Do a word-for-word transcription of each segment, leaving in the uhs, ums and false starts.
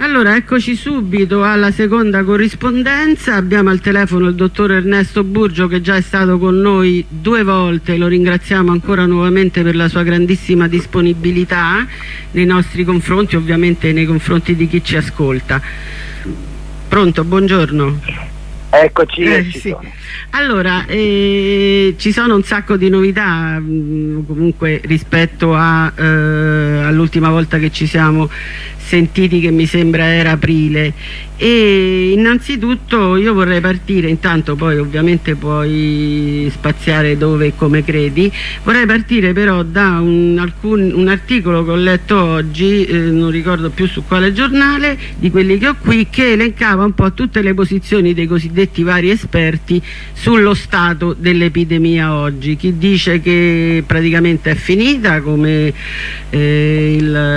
Allora, eccoci subito alla seconda corrispondenza. Abbiamo al telefono il dottor Ernesto Burgio, che già è stato con noi due volte. Lo ringraziamo ancora nuovamente per la sua grandissima disponibilità nei nostri confronti, ovviamente nei confronti di chi ci ascolta. Pronto, buongiorno. Eccoci, eh, ci sì. sono. Allora, eh, ci sono un sacco di novità mh, comunque rispetto a, eh, all'ultima volta che ci siamo sentiti, che mi sembra era aprile. E innanzitutto io vorrei partire, intanto poi ovviamente puoi spaziare dove e come credi, vorrei partire però da un, alcun, un articolo che ho letto oggi, eh, non ricordo più su quale giornale, di quelli che ho qui, che elencava un po' tutte le posizioni dei cosiddetti vari esperti sullo stato dell'epidemia oggi. Chi dice che praticamente è finita, come eh,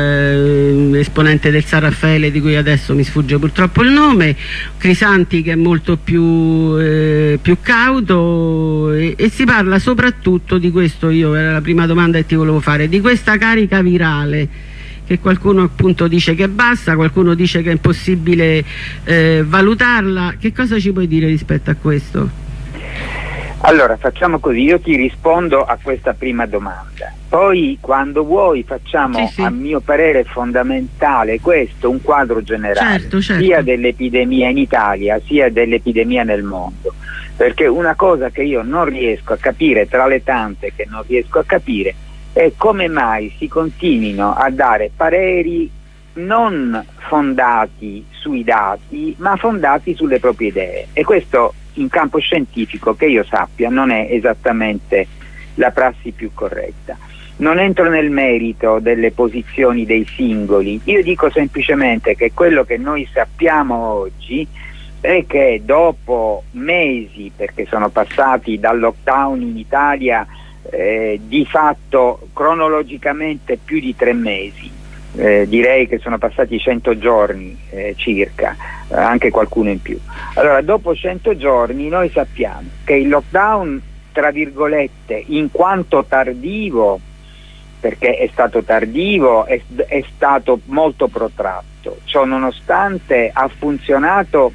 l'esponente del San Raffaele, di cui adesso mi sfugge purtroppo il nome, Crisanti, che è molto più, eh, più cauto, e, e si parla soprattutto di questo. Io era la prima domanda che ti volevo fare, di questa carica virale, che qualcuno appunto dice che è bassa, qualcuno dice che è impossibile eh, valutarla. Che cosa ci puoi dire rispetto a questo? Allora, facciamo così, io ti rispondo a questa prima domanda, poi quando vuoi facciamo, sì, sì. a mio parere fondamentale questo, un quadro generale, certo, certo. sia dell'epidemia in Italia sia dell'epidemia nel mondo, perché una cosa che io non riesco a capire, tra le tante che non riesco a capire, è come mai si continuino a dare pareri non fondati sui dati, ma fondati sulle proprie idee, e questo in campo scientifico, che io sappia, non è esattamente la prassi più corretta. Non entro nel merito delle posizioni dei singoli, io dico semplicemente che quello che noi sappiamo oggi è che dopo mesi, perché sono passati dal lockdown in Italia eh, di fatto cronologicamente più di tre mesi, Eh, direi che sono passati cento giorni eh, circa, eh, anche qualcuno in più. Allora, dopo cento giorni noi sappiamo che il lockdown, tra virgolette, in quanto tardivo, perché è stato tardivo, è, è stato molto protratto, ciò nonostante ha funzionato,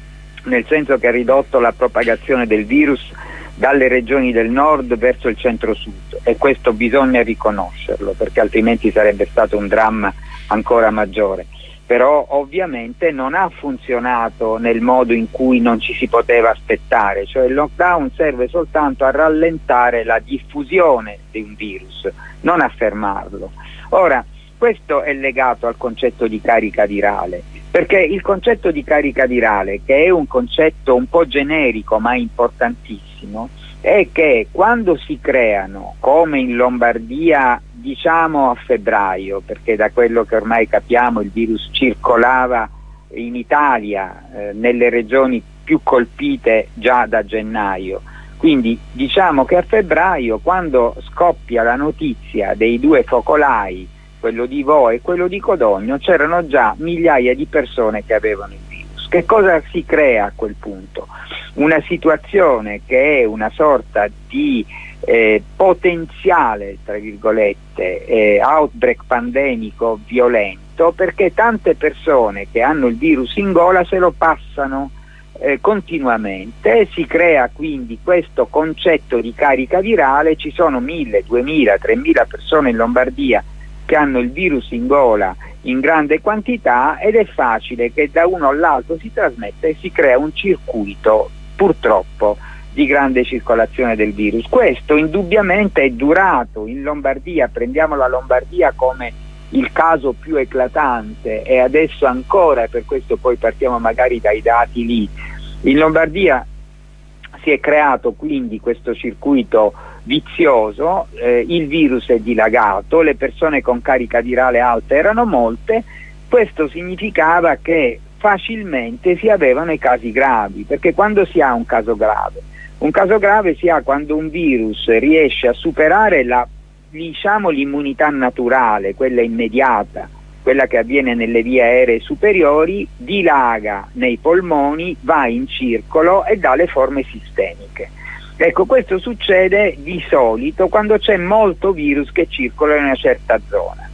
nel senso che ha ridotto la propagazione del virus dalle regioni del nord verso il centro-sud, e questo bisogna riconoscerlo, perché altrimenti sarebbe stato un dramma ancora maggiore. Però ovviamente non ha funzionato nel modo in cui non ci si poteva aspettare, cioè il lockdown serve soltanto a rallentare la diffusione di un virus, non a fermarlo. Ora, questo è legato al concetto di carica virale, perché il concetto di carica virale, che è un concetto un po' generico ma importantissimo, è che quando si creano, come in Lombardia, diciamo a febbraio, perché da quello che ormai capiamo il virus circolava in Italia, eh, nelle regioni più colpite già da gennaio, quindi diciamo che a febbraio, quando scoppia la notizia dei due focolai, quello di Vo e quello di Codogno, c'erano già migliaia di persone che avevano il virus. Che cosa si crea a quel punto? Una situazione che è una sorta di eh, potenziale, tra virgolette, eh, outbreak pandemico violento, perché tante persone che hanno il virus in gola se lo passano eh, continuamente, si crea quindi questo concetto di carica virale. Ci sono mille, duemila, tremila persone in Lombardia che hanno il virus in gola in grande quantità, ed è facile che da uno all'altro si trasmetta e si crea un circuito, purtroppo, di grande circolazione del virus. Questo indubbiamente è durato in Lombardia, prendiamo la Lombardia come il caso più eclatante, e adesso ancora, per questo poi partiamo magari dai dati lì. In Lombardia si è creato quindi questo circuito vizioso, eh, il virus è dilagato, le persone con carica virale alta erano molte, questo significava che facilmente si avevano i casi gravi, perché quando si ha un caso grave, un caso grave si ha quando un virus riesce a superare la, diciamo, l'immunità naturale, quella immediata, quella che avviene nelle vie aeree superiori, dilaga nei polmoni, va in circolo e dà le forme sistemiche. Ecco, questo succede di solito quando c'è molto virus che circola in una certa zona.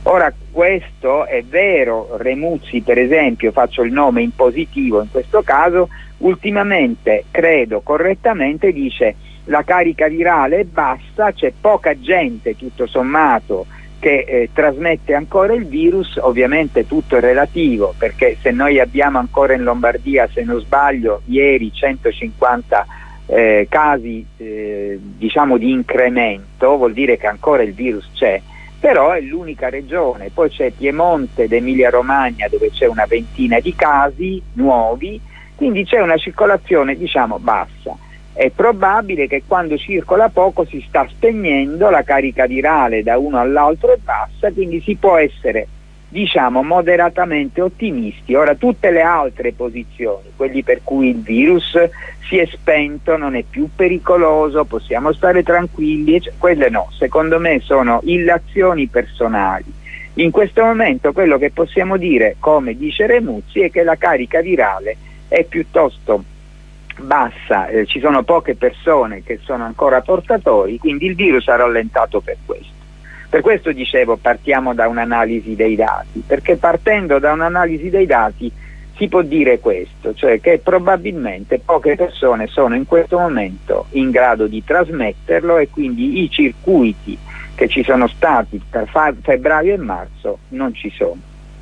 Ora, questo è vero, Remuzzi per esempio, faccio il nome in positivo in questo caso, ultimamente, credo correttamente, dice la carica virale è bassa, c'è poca gente tutto sommato che eh, trasmette ancora il virus, ovviamente tutto è relativo, perché se noi abbiamo ancora in Lombardia, se non sbaglio, ieri centocinquanta eh, casi eh, diciamo di incremento, vuol dire che ancora il virus c'è, però è l'unica regione, poi c'è Piemonte ed Emilia Romagna dove c'è una ventina di casi nuovi, quindi c'è una circolazione diciamo bassa. È probabile che quando circola poco si sta spegnendo, la carica virale da uno all'altro è bassa, quindi si può essere diciamo moderatamente ottimisti. Ora tutte le altre posizioni, quelli per cui il virus si è spento, non è più pericoloso, possiamo stare tranquilli, quelle no, secondo me sono illazioni personali. In questo momento quello che possiamo dire, come dice Remuzzi, è che la carica virale è piuttosto bassa, eh, ci sono poche persone che sono ancora portatori, quindi il virus ha rallentato per questo. Per questo dicevo partiamo da un'analisi dei dati, perché partendo da un'analisi dei dati si può dire questo, cioè che probabilmente poche persone sono in questo momento in grado di trasmetterlo e quindi i circuiti che ci sono stati tra febbraio e marzo non ci sono.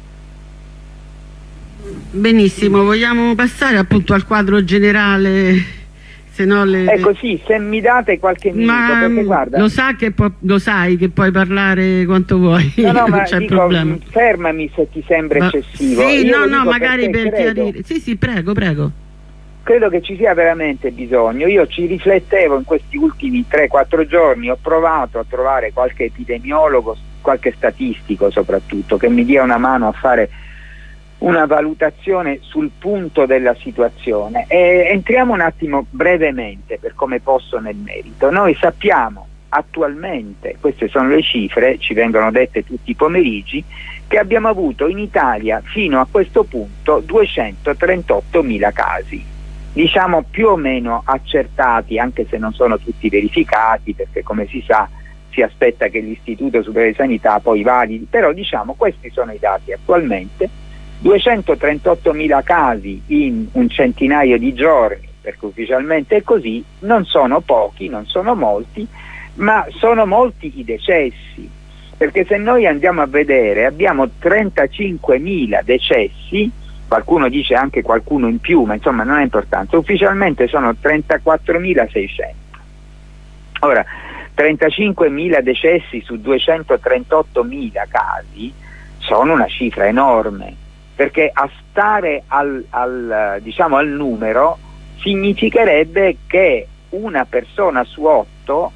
Benissimo, vogliamo passare appunto al quadro generale, se no le... Ecco sì, se mi date qualche minuto, ma perché guarda... Lo, sa che può, lo sai che puoi parlare quanto vuoi, no, no, non ma c'è dico, problema. Fermami se ti sembra ma, eccessivo. Sì, Io no, no, magari per credo, chiarire. Sì, sì, prego, prego. Credo che ci sia veramente bisogno. Io ci riflettevo in questi ultimi tre quattro giorni, ho provato a trovare qualche epidemiologo, qualche statistico soprattutto, che mi dia una mano a fare una valutazione sul punto della situazione e entriamo un attimo brevemente per come posso nel merito. Noi sappiamo attualmente, queste sono le cifre, ci vengono dette tutti i pomeriggi, che abbiamo avuto in Italia fino a questo punto duecentotrentottomila casi, diciamo più o meno accertati, anche se non sono tutti verificati, perché come si sa si aspetta che l'Istituto Superiore di Sanità poi validi, però diciamo questi sono i dati attualmente. duecentotrentottomila casi in un centinaio di giorni, perché ufficialmente è così, non sono pochi, non sono molti, ma sono molti i decessi, perché se noi andiamo a vedere abbiamo trentacinquemila decessi, qualcuno dice anche qualcuno in più, ma insomma non è importante, ufficialmente sono trentaquattromilaseicento. Ora, trentacinquemila decessi su duecentotrentottomila casi sono una cifra enorme, perché a stare al, al, diciamo, al numero significherebbe che una persona su otto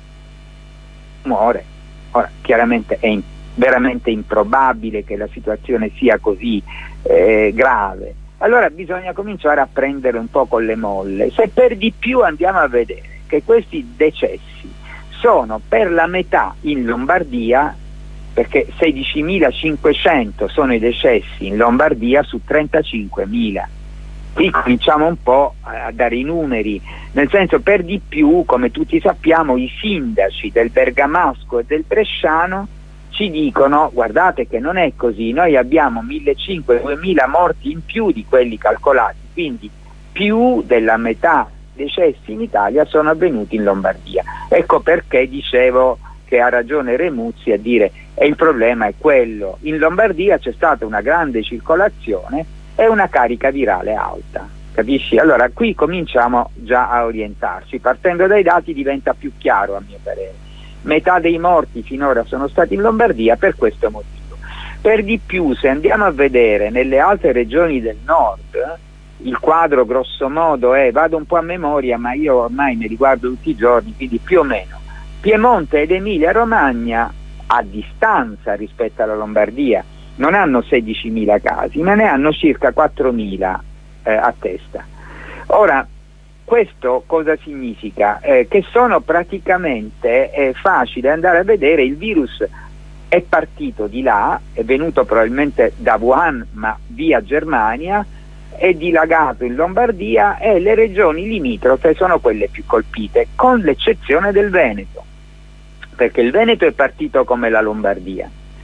muore. Ora, chiaramente è in, veramente improbabile che la situazione sia così eh, grave. Allora bisogna cominciare a prendere un po' con le molle. Se per di più andiamo a vedere che questi decessi sono per la metà in Lombardia, perché sedicimilacinquecento sono i decessi in Lombardia su trentacinquemila. Qui cominciamo un po' a dare i numeri, nel senso, per di più, come tutti sappiamo, i sindaci del Bergamasco e del Bresciano ci dicono: guardate che non è così, noi abbiamo millecinquecento-duemila morti in più di quelli calcolati, quindi più della metà decessi in Italia sono avvenuti in Lombardia. Ecco perché dicevo che ha ragione Remuzzi a dire e il problema è quello. In Lombardia c'è stata una grande circolazione e una carica virale alta, capisci? Allora qui cominciamo già a orientarci, partendo dai dati diventa più chiaro a mio parere. Metà dei morti finora sono stati in Lombardia per questo motivo. Per di più, se andiamo a vedere nelle altre regioni del nord, il quadro grosso modo è, vado un po' a memoria ma io ormai mi riguardo tutti i giorni, quindi più o meno Piemonte ed Emilia Romagna, a distanza rispetto alla Lombardia, non hanno sedicimila casi, ma ne hanno circa quattromila eh, a testa. Ora, questo cosa significa? Eh, che sono praticamente eh, facile andare a vedere, il virus è partito di là, è venuto probabilmente da Wuhan, ma via Germania, è dilagato in Lombardia e le regioni limitrofe sono quelle più colpite, con l'eccezione del Veneto, perché il Veneto è partito come la Lombardia,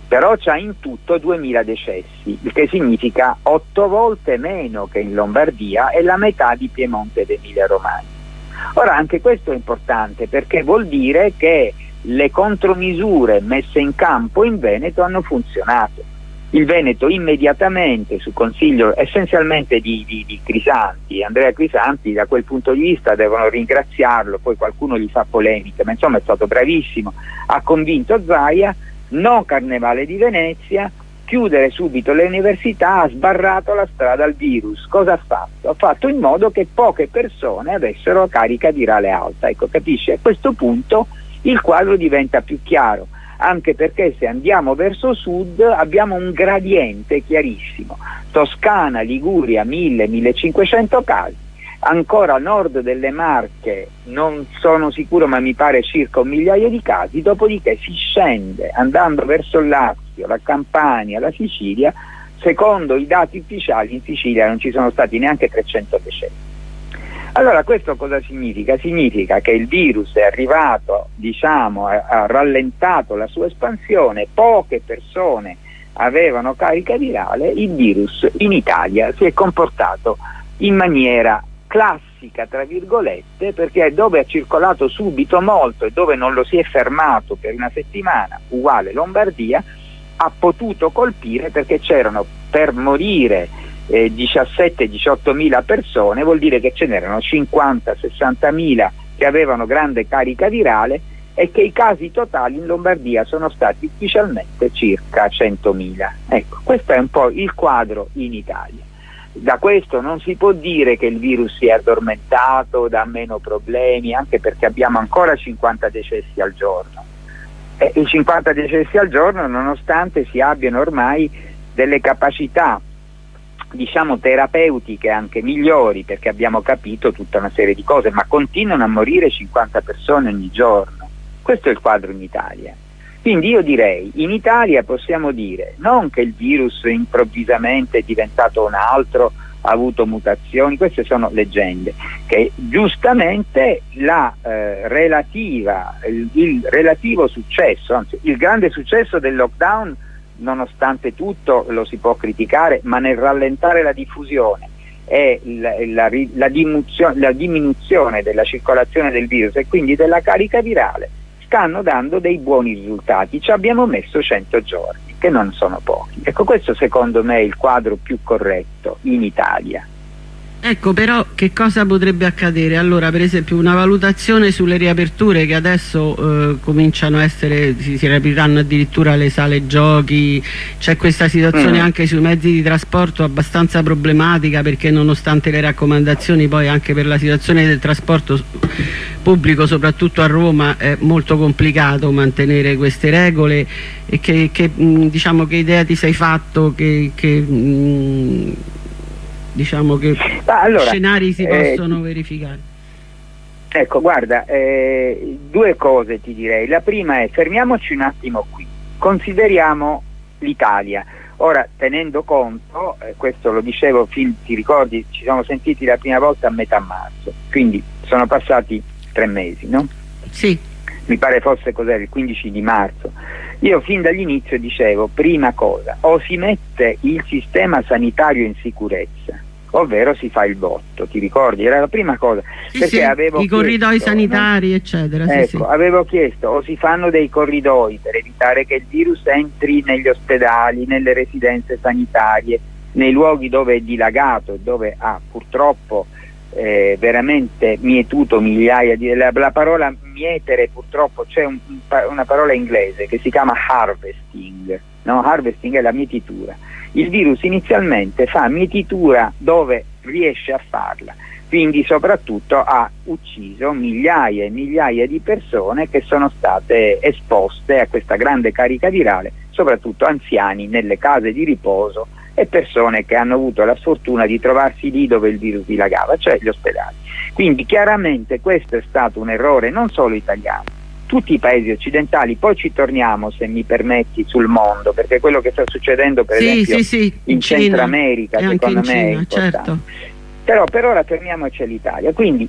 però c'ha in tutto duemila decessi, il che significa otto volte meno che in Lombardia e la metà di Piemonte ed Emilia Romagna. Ora anche questo è importante, perché vuol dire che le contromisure messe in campo in Veneto hanno funzionato. Il Veneto immediatamente, su consiglio essenzialmente di, di, di Crisanti, Andrea Crisanti, da quel punto di vista devono ringraziarlo, poi qualcuno gli fa polemiche, ma insomma è stato bravissimo, ha convinto Zaia, no Carnevale di Venezia, chiudere subito le università, ha sbarrato la strada al virus. Cosa ha fatto? Ha fatto in modo che poche persone avessero carica virale alta. Ecco, capisci? A questo punto il quadro diventa più chiaro, anche perché se andiamo verso sud abbiamo un gradiente chiarissimo. Toscana, Liguria, mille millecinquecento casi, ancora a nord delle Marche non sono sicuro ma mi pare circa un migliaio di casi, dopodiché si scende andando verso il Lazio, la Campania, la Sicilia. Secondo i dati ufficiali in Sicilia non ci sono stati neanche trecento decessi. Allora questo cosa significa? Significa che il virus è arrivato, diciamo, ha, ha rallentato la sua espansione, poche persone avevano carica virale, il virus in Italia si è comportato in maniera classica, tra virgolette, perché dove ha circolato subito molto e dove non lo si è fermato per una settimana, uguale Lombardia, ha potuto colpire perché c'erano per morire Eh, diciassette diciotto mila persone, vuol dire che ce n'erano cinquanta sessanta mila che avevano grande carica virale e che i casi totali in Lombardia sono stati ufficialmente circa centomila. Ecco, questo è un po' il quadro in Italia. Da questo non si può dire che il virus si è addormentato, dà meno problemi, anche perché abbiamo ancora cinquanta decessi al giorno. E i cinquanta decessi al giorno, nonostante si abbiano ormai delle capacità, diciamo, terapeutiche anche migliori, perché abbiamo capito tutta una serie di cose, ma continuano a morire cinquanta persone ogni giorno. Questo è il quadro in Italia. Quindi io direi, in Italia possiamo dire non che il virus improvvisamente è diventato un altro, ha avuto mutazioni, queste sono leggende, che giustamente la eh, relativa, il, il relativo successo, anzi il grande successo del lockdown, nonostante tutto lo si può criticare, ma nel rallentare la diffusione e la, la, la, diminuzione, la diminuzione della circolazione del virus e quindi della carica virale stanno dando dei buoni risultati. Ci abbiamo messo cento giorni, che non sono pochi. Ecco, questo secondo me è il quadro più corretto in Italia. Ecco, però che cosa potrebbe accadere? Allora, per esempio, una valutazione sulle riaperture che adesso eh, cominciano a essere, si, si riapriranno addirittura le sale giochi, c'è questa situazione mm. anche sui mezzi di trasporto abbastanza problematica, perché nonostante le raccomandazioni, poi anche per la situazione del trasporto pubblico, soprattutto a Roma, è molto complicato mantenere queste regole. E che, che mh, diciamo, che idea ti sei fatto che... che mh, diciamo che allora, scenari si eh, possono verificare? Ecco, guarda, eh, due cose ti direi. La prima è, fermiamoci un attimo qui, consideriamo l'Italia. Ora, tenendo conto, eh, questo lo dicevo, fin, ti ricordi, ci siamo sentiti la prima volta a metà marzo, quindi sono passati tre mesi, no? Sì. Mi pare fosse cos'era, il quindici di marzo. Io fin dall'inizio dicevo, prima cosa, o si mette il sistema sanitario in sicurezza, ovvero si fa il botto, ti ricordi? Era la prima cosa. Sì, perché sì, avevo i corridoi chiesto, sanitari, no? eccetera. Ecco, sì, sì. avevo chiesto, o si fanno dei corridoi per evitare che il virus entri negli ospedali, nelle residenze sanitarie, nei luoghi dove è dilagato e dove ha purtroppo eh, veramente mietuto migliaia di... La, la parola mietere, purtroppo, c'è un, una parola inglese che si chiama harvesting, no? Harvesting è la mietitura. Il virus inizialmente fa mietitura dove riesce a farla, quindi soprattutto ha ucciso migliaia e migliaia di persone che sono state esposte a questa grande carica virale, soprattutto anziani nelle case di riposo e persone che hanno avuto la sfortuna di trovarsi lì dove il virus dilagava, cioè gli ospedali. Quindi chiaramente questo è stato un errore non solo italiano, tutti i paesi occidentali. Poi ci torniamo, se mi permetti, sul mondo, perché quello che sta succedendo per sì, esempio sì, sì, in Cina, Centro America secondo me Cina, è importante. certo. Però per ora fermiamoci all'Italia. Quindi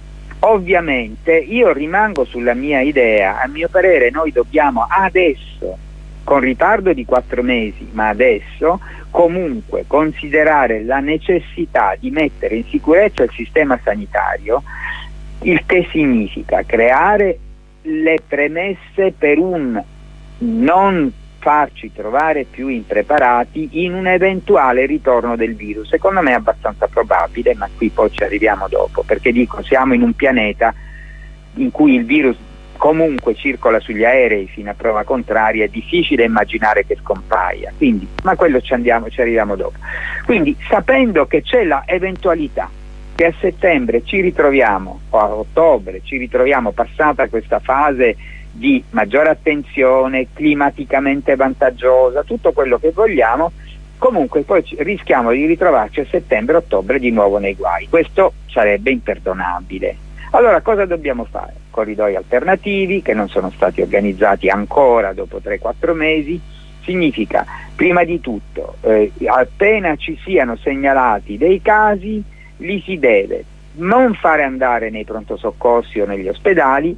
ovviamente io rimango sulla mia idea, a mio parere noi dobbiamo adesso con ritardo di quattro mesi, ma adesso comunque considerare la necessità di mettere in sicurezza il sistema sanitario, il che significa creare le premesse per un non farci trovare più impreparati in un eventuale ritorno del virus. Secondo me è abbastanza probabile, ma qui poi ci arriviamo dopo, perché dico, siamo in un pianeta in cui il virus comunque circola sugli aerei fino a prova contraria, è difficile immaginare che scompaia, quindi, ma quello ci andiamo, ci arriviamo dopo. Quindi, sapendo che c'è la eventualità che a settembre ci ritroviamo, o a ottobre ci ritroviamo passata questa fase di maggiore attenzione, climaticamente vantaggiosa, tutto quello che vogliamo, comunque poi rischiamo di ritrovarci a settembre-ottobre di nuovo nei guai. Questo sarebbe imperdonabile. Allora cosa dobbiamo fare? Corridoi alternativi che non sono stati organizzati ancora dopo tre quattro mesi. Significa, prima di tutto, eh, appena ci siano segnalati dei casi, li si deve non fare andare nei pronto soccorsi o negli ospedali,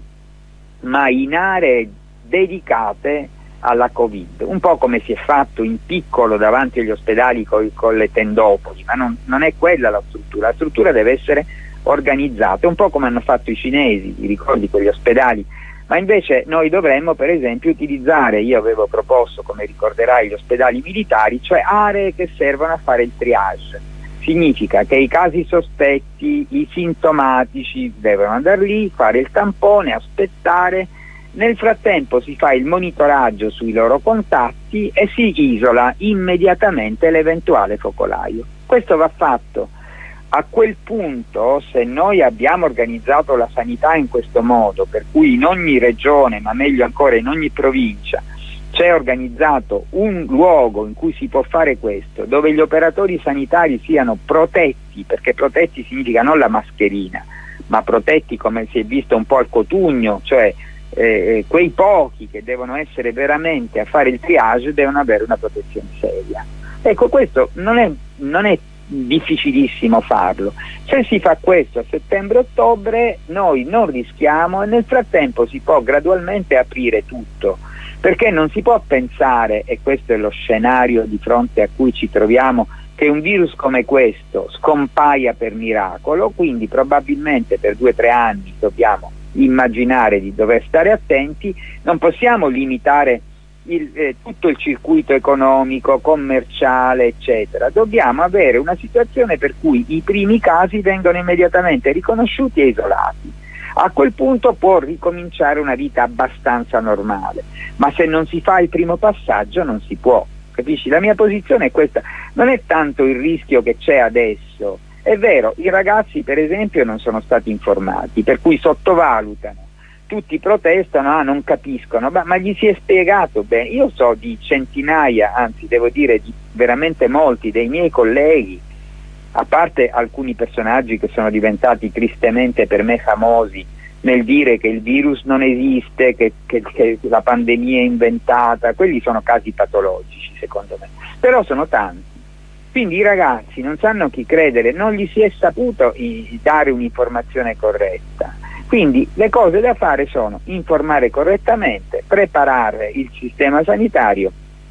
ma in aree dedicate alla Covid, un po' come si è fatto in piccolo davanti agli ospedali con, con le tendopoli, ma non, non è quella la struttura, la struttura deve essere organizzata, un po' come hanno fatto i cinesi, ti ricordi quegli ospedali, ma invece noi dovremmo per esempio utilizzare, io avevo proposto, come ricorderai, gli ospedali militari, cioè aree che servono a fare il triage. Significa che i casi sospetti, i sintomatici devono andare lì, fare il tampone, aspettare, nel frattempo si fa il monitoraggio sui loro contatti e si isola immediatamente l'eventuale focolaio. Questo va fatto. A quel punto, se noi abbiamo organizzato la sanità in questo modo, per cui in ogni regione, ma meglio ancora in ogni provincia, c'è organizzato un luogo in cui si può fare questo, dove gli operatori sanitari siano protetti, perché protetti significa non la mascherina, ma protetti come si è visto un po' al Cotugno, cioè eh, quei pochi che devono essere veramente a fare il triage devono avere una protezione seria. Ecco, questo non è, non è difficilissimo farlo. Se si fa questo a settembre-ottobre noi non rischiamo e nel frattempo si può gradualmente aprire tutto, perché non si può pensare, e questo è lo scenario di fronte a cui ci troviamo, che un virus come questo scompaia per miracolo, quindi probabilmente per due o tre anni dobbiamo immaginare di dover stare attenti, non possiamo limitare il, eh, tutto il circuito economico, commerciale, eccetera. Dobbiamo avere una situazione per cui i primi casi vengono immediatamente riconosciuti e isolati. A quel punto può ricominciare una vita abbastanza normale, ma se non si fa il primo passaggio non si può, capisci? La mia posizione è questa, non è tanto il rischio che c'è adesso, è vero, i ragazzi per esempio non sono stati informati, per cui sottovalutano, tutti protestano, ah, non capiscono, ma, ma gli si è spiegato bene. Io so di centinaia, anzi devo dire di veramente molti dei miei colleghi, a parte alcuni personaggi che sono diventati tristemente per me famosi nel dire che il virus non esiste, che, che, che la pandemia è inventata, quelli sono casi patologici secondo me, però sono tanti, quindi i ragazzi non sanno chi credere, non gli si è saputo i, dare un'informazione corretta, quindi le cose da fare sono informare correttamente, preparare il sistema sanitario,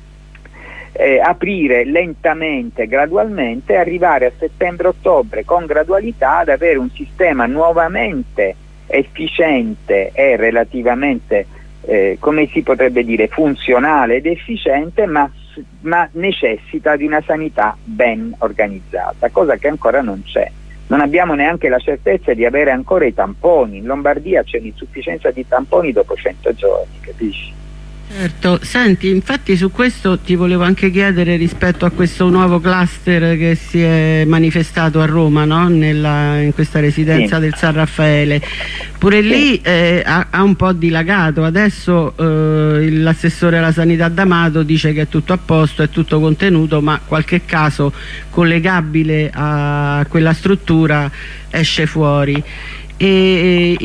Eh, aprire lentamente, gradualmente, arrivare a settembre-ottobre con gradualità ad avere un sistema nuovamente efficiente e relativamente, eh, come si potrebbe dire, funzionale ed efficiente, ma, ma necessita di una sanità ben organizzata, cosa che ancora non c'è. Non abbiamo neanche la certezza di avere ancora i tamponi. In Lombardia c'è un'insufficienza di tamponi dopo cento giorni, capisci? Certo, senti, infatti su questo ti volevo anche chiedere rispetto a questo nuovo cluster che si è manifestato a Roma, no? Nella, in questa residenza sì. del San Raffaele, pure sì. lì eh, ha, ha un po' dilagato, adesso eh, l'assessore alla sanità D'Amato dice che è tutto a posto, è tutto contenuto, ma qualche caso collegabile a quella struttura esce fuori. e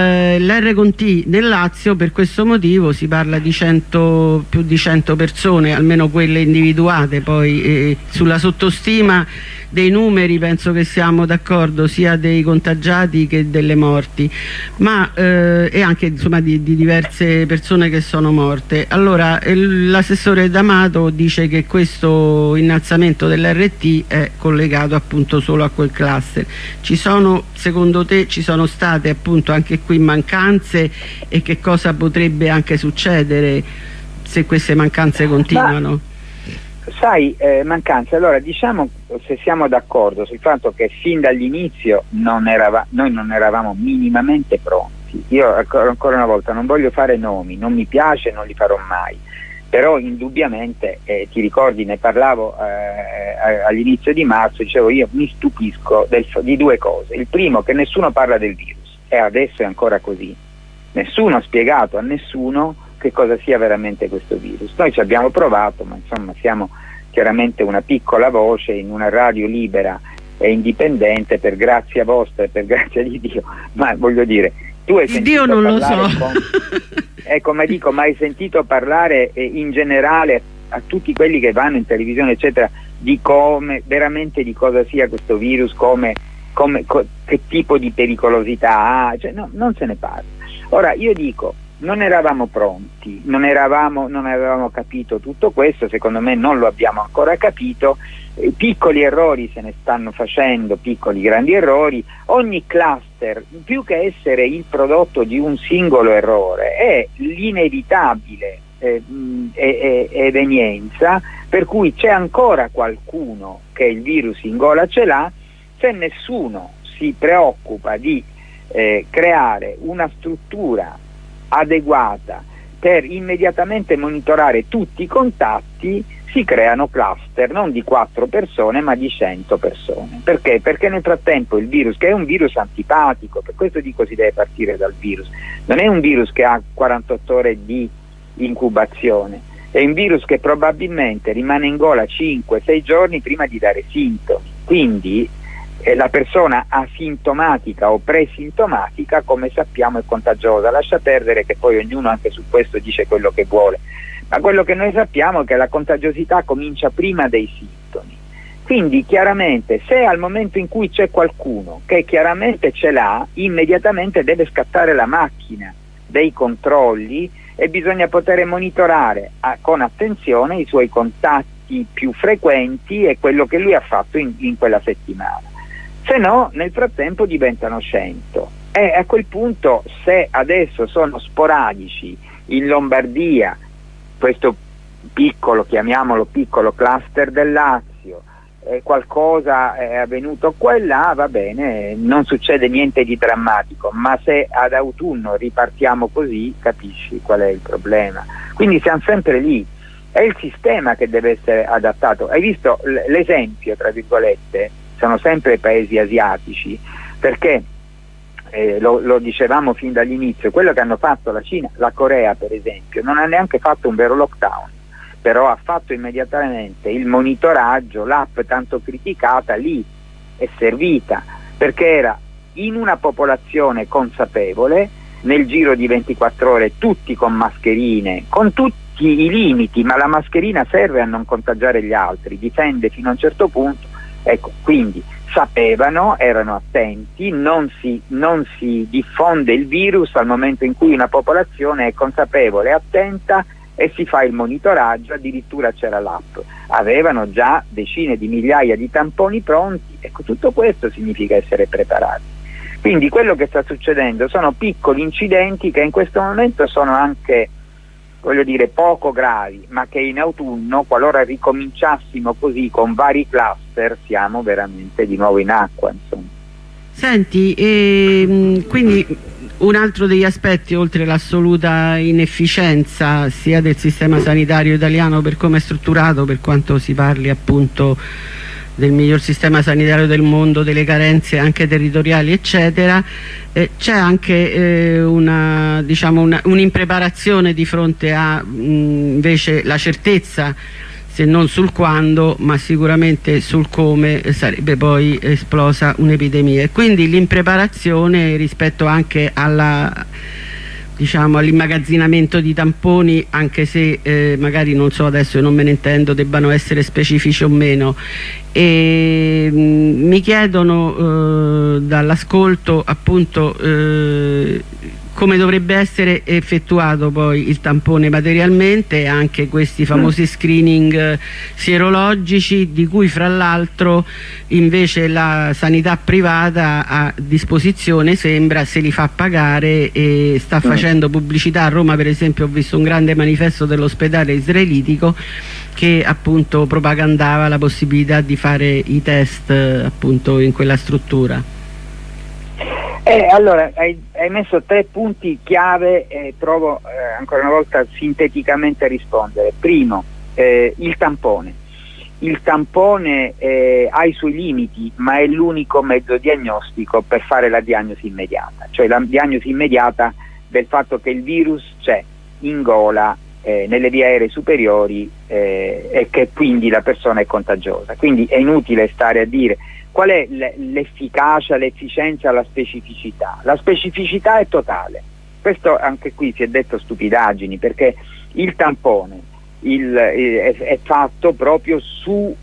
l'R con T nel Lazio, per questo motivo si parla di cento, più di cento persone, almeno quelle individuate. Poi eh, sulla sottostima dei numeri penso che siamo d'accordo, sia dei contagiati che delle morti, ma eh, e anche insomma di, di diverse persone che sono morte. Allora l'assessore D'Amato dice che questo innalzamento dell'R T è collegato appunto solo a quel cluster. Ci sono, secondo te, ci sono state appunto anche qui mancanze, e che cosa potrebbe anche succedere se queste mancanze continuano? Ma... Sai, eh, mancanze, allora diciamo, se siamo d'accordo sul fatto che fin dall'inizio non erava, noi non eravamo minimamente pronti. Io ancora una volta non voglio fare nomi, non mi piace, non li farò mai, però indubbiamente, eh, ti ricordi, ne parlavo eh, all'inizio di marzo, dicevo io mi stupisco del, di due cose. Il primo, che nessuno parla del virus, e adesso è ancora così, nessuno ha spiegato a nessuno che cosa sia veramente questo virus. Noi ci abbiamo provato, ma insomma siamo chiaramente una piccola voce in una radio libera e indipendente, per grazia vostra e per grazia di Dio, ma voglio dire, tu hai sentito Dio non lo so. Con, eh, come dico, ma hai sentito parlare eh, in generale a tutti quelli che vanno in televisione eccetera di come, veramente di cosa sia questo virus, come, come co, che tipo di pericolosità ha, cioè, no, non se ne parla. Ora io dico, non eravamo pronti, non, eravamo, non avevamo capito tutto questo, secondo me non lo abbiamo ancora capito, eh, piccoli errori se ne stanno facendo, piccoli grandi errori, ogni cluster, più che essere il prodotto di un singolo errore, è l'inevitabile eh, eh, evenienza per cui c'è ancora qualcuno che il virus in gola ce l'ha, se nessuno si preoccupa di eh, creare una struttura adeguata per immediatamente monitorare tutti i contatti, si creano cluster non di quattro persone ma di cento persone. Perché? Perché nel frattempo il virus, che è un virus antipatico, per questo dico si deve partire dal virus, non è un virus che ha quarantotto ore di incubazione, è un virus che probabilmente rimane in gola cinque sei giorni prima di dare sintomi, quindi la persona asintomatica o presintomatica, come sappiamo, è contagiosa. Lascia perdere che poi ognuno anche su questo dice quello che vuole, ma quello che noi sappiamo è che la contagiosità comincia prima dei sintomi. Quindi chiaramente, se al momento in cui c'è qualcuno che chiaramente ce l'ha, immediatamente deve scattare la macchina dei controlli e bisogna poter monitorare a, con attenzione i suoi contatti più frequenti e quello che lui ha fatto in, in quella settimana. Se no, nel frattempo diventano cento. E a quel punto, se adesso sono sporadici in Lombardia, questo piccolo, chiamiamolo piccolo cluster del Lazio, eh, qualcosa è avvenuto qua e là, va bene, non succede niente di drammatico, ma se ad autunno ripartiamo così, capisci qual è il problema. Quindi siamo sempre lì, è il sistema che deve essere adattato. Hai visto l'esempio, tra virgolette, sono sempre i paesi asiatici, perché eh, lo, lo dicevamo fin dall'inizio, quello che hanno fatto la Cina, la Corea per esempio, non ha neanche fatto un vero lockdown, però ha fatto immediatamente il monitoraggio, l'app tanto criticata lì è servita, perché era in una popolazione consapevole, nel giro di ventiquattro ore tutti con mascherine, con tutti i limiti, ma la mascherina serve a non contagiare gli altri, difende fino a un certo punto. Ecco, quindi sapevano, erano attenti, non si, non si diffonde il virus al momento in cui una popolazione è consapevole, attenta e si fa il monitoraggio, addirittura c'era l'app. Avevano già decine di migliaia di tamponi pronti, ecco, tutto questo significa essere preparati. Quindi quello che sta succedendo sono piccoli incidenti che in questo momento sono anche, voglio dire, poco gravi, ma che in autunno, qualora ricominciassimo così con vari cluster, siamo veramente di nuovo in acqua, insomma. Senti, ehm, quindi un altro degli aspetti, oltre l'assoluta inefficienza sia del sistema sanitario italiano per come è strutturato, per quanto si parli appunto del miglior sistema sanitario del mondo, delle carenze anche territoriali eccetera, eh, c'è anche eh, una, diciamo una, un'impreparazione di fronte a mh, invece la certezza se non sul quando, ma sicuramente sul come sarebbe poi esplosa un'epidemia. E quindi l'impreparazione rispetto anche alla, diciamo, all'immagazzinamento di tamponi, anche se eh, magari, non so, adesso non me ne intendo, debbano essere specifici o meno. E mh, mi chiedono eh, dall'ascolto appunto eh, come dovrebbe essere effettuato poi il tampone materialmente, anche questi famosi screening eh, sierologici, di cui fra l'altro invece la sanità privata a disposizione, sembra, se li fa pagare e sta facendo pubblicità. A Roma per esempio ho visto un grande manifesto dell'ospedale israelitico che appunto propagandava la possibilità di fare i test appunto in quella struttura. Eh, allora, hai, hai messo tre punti chiave e provo eh, ancora una volta sinteticamente a rispondere. Primo, eh, il tampone. Il tampone eh, ha i suoi limiti, ma è l'unico mezzo diagnostico per fare la diagnosi immediata, cioè la diagnosi immediata del fatto che il virus c'è in gola, eh, nelle vie aeree superiori eh, e che quindi la persona è contagiosa. Quindi è inutile stare a dire qual è l'efficacia, l'efficienza, la specificità. La specificità è totale. Questo anche qui si è detto stupidaggini, perché il tampone il, è, è fatto proprio su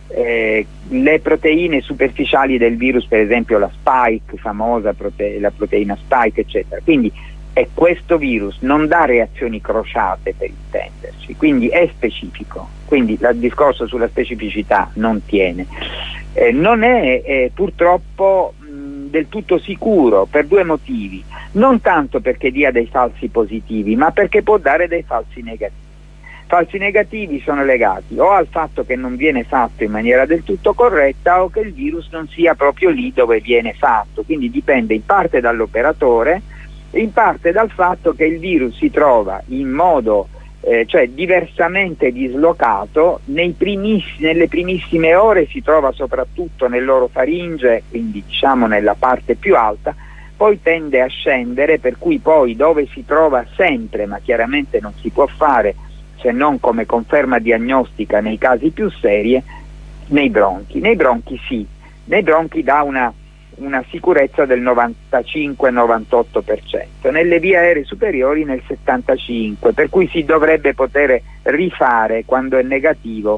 eh, le proteine superficiali del virus, per esempio la spike, famosa prote la proteina spike, eccetera. Quindi è questo virus, non dà reazioni crociate, per intenderci, quindi è specifico. Quindi il discorso sulla specificità non tiene. Eh, non è eh, purtroppo mh, del tutto sicuro per due motivi: non tanto perché dia dei falsi positivi, ma perché può dare dei falsi negativi. Falsi negativi sono legati o al fatto che non viene fatto in maniera del tutto corretta, o che il virus non sia proprio lì dove viene fatto. Quindi dipende in parte dall'operatore, in parte dal fatto che il virus si trova in modo Eh, cioè diversamente dislocato nei primiss nelle primissime ore, si trova soprattutto nell'orofaringe, quindi diciamo nella parte più alta, poi tende a scendere, per cui poi dove si trova sempre, ma chiaramente non si può fare se non come conferma diagnostica nei casi più serie, nei bronchi. Nei bronchi sì, nei bronchi dà una una sicurezza del novantacinque novantotto per cento, nelle vie aeree superiori nel settantacinque per cento, per cui si dovrebbe poter rifare quando è negativo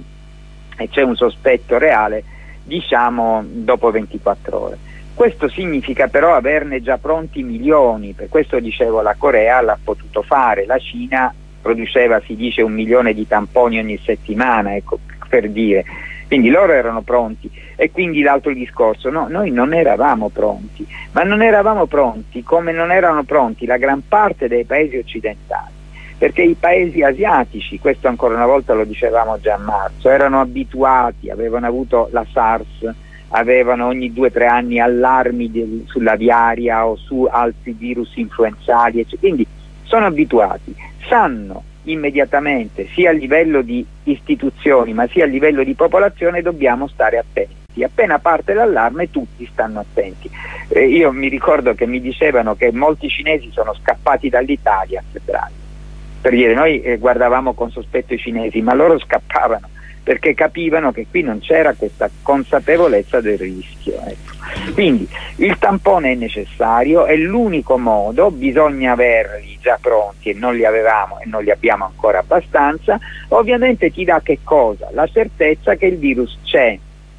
e c'è un sospetto reale, diciamo dopo ventiquattro ore. Questo significa però averne già pronti milioni, per questo dicevo la Corea l'ha potuto fare, la Cina produceva, si dice, un milione di tamponi ogni settimana, ecco, per dire. Quindi loro erano pronti. E quindi l'altro discorso, no, noi non eravamo pronti, ma non eravamo pronti come non erano pronti la gran parte dei paesi occidentali, perché i paesi asiatici, questo ancora una volta lo dicevamo già a marzo, erano abituati, avevano avuto la SARS, avevano ogni due o tre anni allarmi di, sulla viaria o su altri virus influenzali, eccetera. Quindi sono abituati, sanno immediatamente, sia a livello di istituzioni ma sia a livello di popolazione, dobbiamo stare attenti. Appena parte l'allarme tutti stanno attenti. Eh, io mi ricordo che mi dicevano che molti cinesi sono scappati dall'Italia a febbraio, per dire, noi eh, guardavamo con sospetto i cinesi, ma loro scappavano perché capivano che qui non c'era questa consapevolezza del rischio, ecco. Quindi il tampone è necessario, è l'unico modo, bisogna averli già pronti e non li avevamo e non li abbiamo ancora abbastanza. Ovviamente ti dà che cosa? La certezza che il virus c'è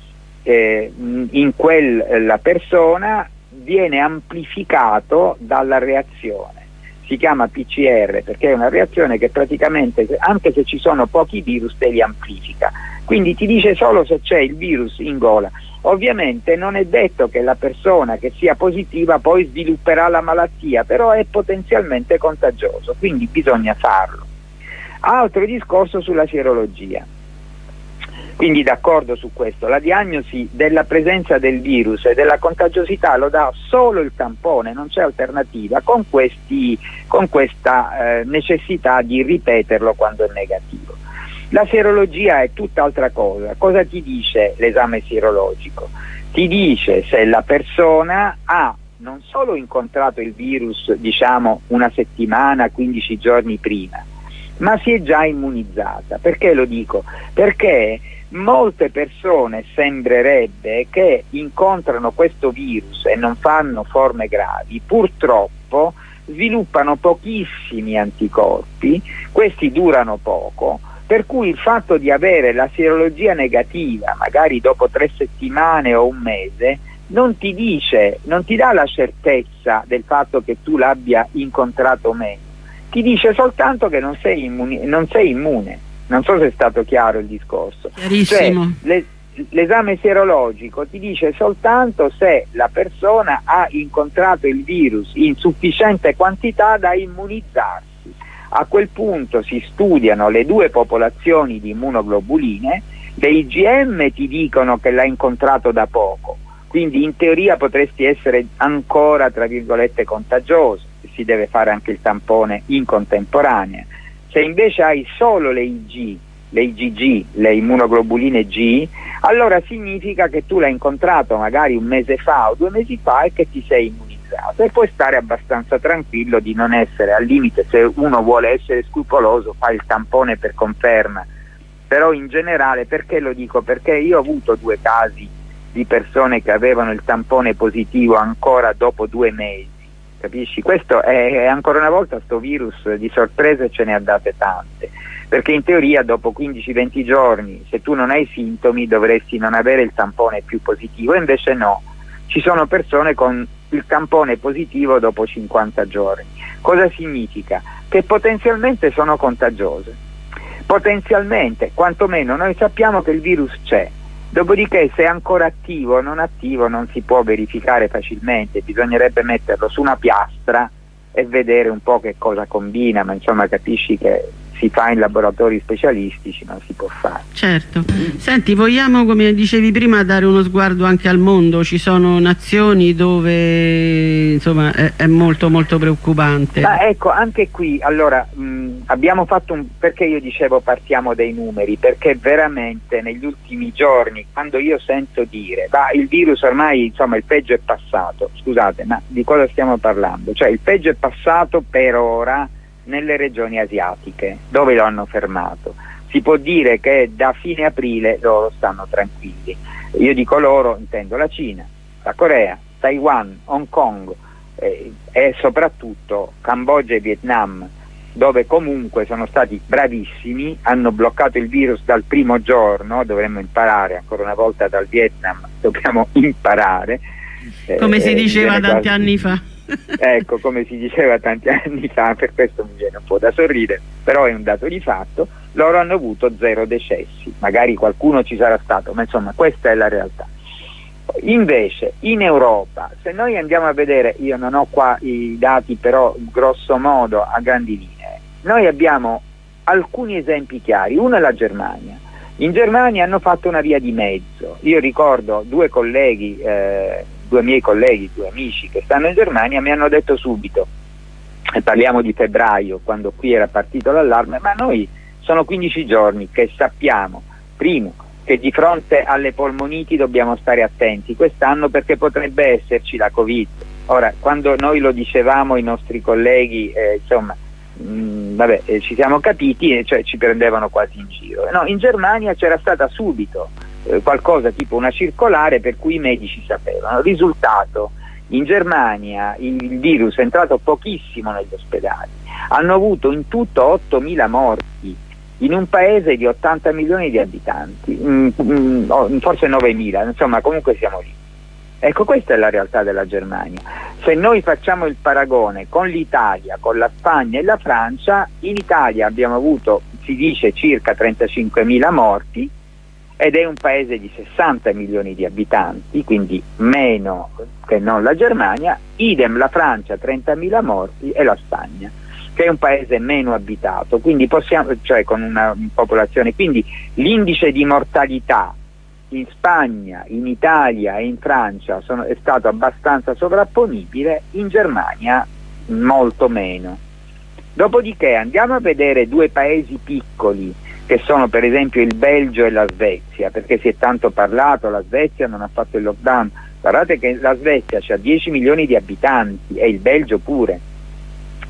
eh, in quella persona, viene amplificato dalla reazione. Si chiama P C R perché è una reazione che praticamente, anche se ci sono pochi virus, te li amplifica. Quindi ti dice solo se c'è il virus in gola. Ovviamente non è detto che la persona che sia positiva poi svilupperà la malattia, però è potenzialmente contagioso, quindi bisogna farlo. Altro discorso sulla sierologia. Quindi d'accordo su questo, la diagnosi della presenza del virus e della contagiosità lo dà solo il tampone, non c'è alternativa, con, questi, con questa eh, necessità di ripeterlo quando è negativo. La sierologia è tutt'altra cosa. Cosa ti dice l'esame sierologico? Ti dice se la persona ha non solo incontrato il virus, diciamo, una settimana, quindici giorni prima, ma si è già immunizzata. Perché lo dico? Perché molte persone sembrerebbe che incontrano questo virus e non fanno forme gravi, purtroppo sviluppano pochissimi anticorpi, questi durano poco, per cui il fatto di avere la sierologia negativa, magari dopo tre settimane o un mese, non ti dice, non ti dà la certezza del fatto che tu l'abbia incontrato o meno, ti dice soltanto che non sei immune, non sei immune. Non so se è stato chiaro il discorso. Chiarissimo. Cioè, le, l'esame sierologico ti dice soltanto se la persona ha incontrato il virus in sufficiente quantità da immunizzarsi. A quel punto si studiano le due popolazioni di immunoglobuline, le I G M ti dicono che l'ha incontrato da poco, quindi in teoria potresti essere ancora tra virgolette contagioso, si deve fare anche il tampone in contemporanea. Se invece hai solo le I G, le I G G, le immunoglobuline G, allora significa che tu l'hai incontrato magari un mese fa o due mesi fa e che ti sei immunizzato, e puoi stare abbastanza tranquillo di non essere, al limite se uno vuole essere scrupoloso fa il tampone per conferma. Però in generale, perché lo dico? Perché io ho avuto due casi di persone che avevano il tampone positivo ancora dopo due mesi. Capisci? Questo è, è ancora una volta sto virus di sorprese ce ne ha date tante, perché in teoria dopo quindici venti giorni, se tu non hai sintomi, dovresti non avere il tampone più positivo, e invece no, ci sono persone con il tampone positivo dopo cinquanta giorni. Cosa significa? Che potenzialmente sono contagiose, potenzialmente, quantomeno noi sappiamo che il virus c'è. Dopodiché se è ancora attivo o non attivo non si può verificare facilmente, bisognerebbe metterlo su una piastra e vedere un po' che cosa combina, ma insomma capisci che si fa in laboratori specialistici, non si può fare. Certo. Senti, vogliamo, come dicevi prima, dare uno sguardo anche al mondo? Ci sono nazioni dove insomma è, è molto molto preoccupante. Ma ecco, anche qui allora mh, abbiamo fatto un, perché io dicevo partiamo dai numeri, perché veramente negli ultimi giorni, quando io sento dire va, il virus ormai insomma il peggio è passato, scusate, ma di cosa stiamo parlando? Cioè il peggio è passato per ora nelle regioni asiatiche, dove lo hanno fermato. Si può dire che da fine aprile loro stanno tranquilli. Io dico loro, intendo la Cina, la Corea, Taiwan, Hong Kong eh, e soprattutto Cambogia e Vietnam, dove comunque sono stati bravissimi, hanno bloccato il virus dal primo giorno. Dovremmo imparare ancora una volta dal Vietnam, dobbiamo imparare. Come eh, si diceva tanti quasi... anni fa. Ecco, come si diceva tanti anni fa, per questo mi viene un po' da sorridere, però è un dato di fatto. Loro hanno avuto zero decessi, magari qualcuno ci sarà stato, ma insomma questa è la realtà. Invece in Europa, se noi andiamo a vedere, io non ho qua i dati, però grosso modo a grandi linee, noi abbiamo alcuni esempi chiari. Uno è la Germania. In Germania hanno fatto una via di mezzo. Io ricordo due colleghi eh, due miei colleghi, due amici che stanno in Germania, mi hanno detto subito, e parliamo di febbraio, quando qui era partito l'allarme, ma noi sono quindici giorni che sappiamo, primo, che di fronte alle polmoniti dobbiamo stare attenti quest'anno perché potrebbe esserci la Covid. Ora, quando noi lo dicevamo, i nostri colleghi, eh, insomma, mh, vabbè, eh, ci siamo capiti, e cioè ci prendevano quasi in giro. No, in Germania c'era stata subito qualcosa tipo una circolare per cui i medici sapevano. Risultato, in Germania il virus è entrato pochissimo negli ospedali, hanno avuto in tutto ottomila morti in un paese di ottanta milioni di abitanti, mm, mm, forse novemila, insomma comunque siamo lì. Ecco, questa è la realtà della Germania. Se noi facciamo il paragone con l'Italia, con la Spagna e la Francia, in Italia abbiamo avuto, si dice, circa trentacinquemila morti, ed è un paese di sessanta milioni di abitanti, quindi meno che non la Germania. Idem la Francia, trentamila morti, e la Spagna, che è un paese meno abitato, quindi possiamo, cioè con una popolazione, quindi l'indice di mortalità in Spagna, in Italia e in Francia sono, è stato abbastanza sovrapponibile, in Germania molto meno. Dopodiché andiamo a vedere due paesi piccoli, che sono per esempio il Belgio e la Svezia, perché si è tanto parlato, la Svezia non ha fatto il lockdown. Guardate che la Svezia ha dieci milioni di abitanti e il Belgio pure,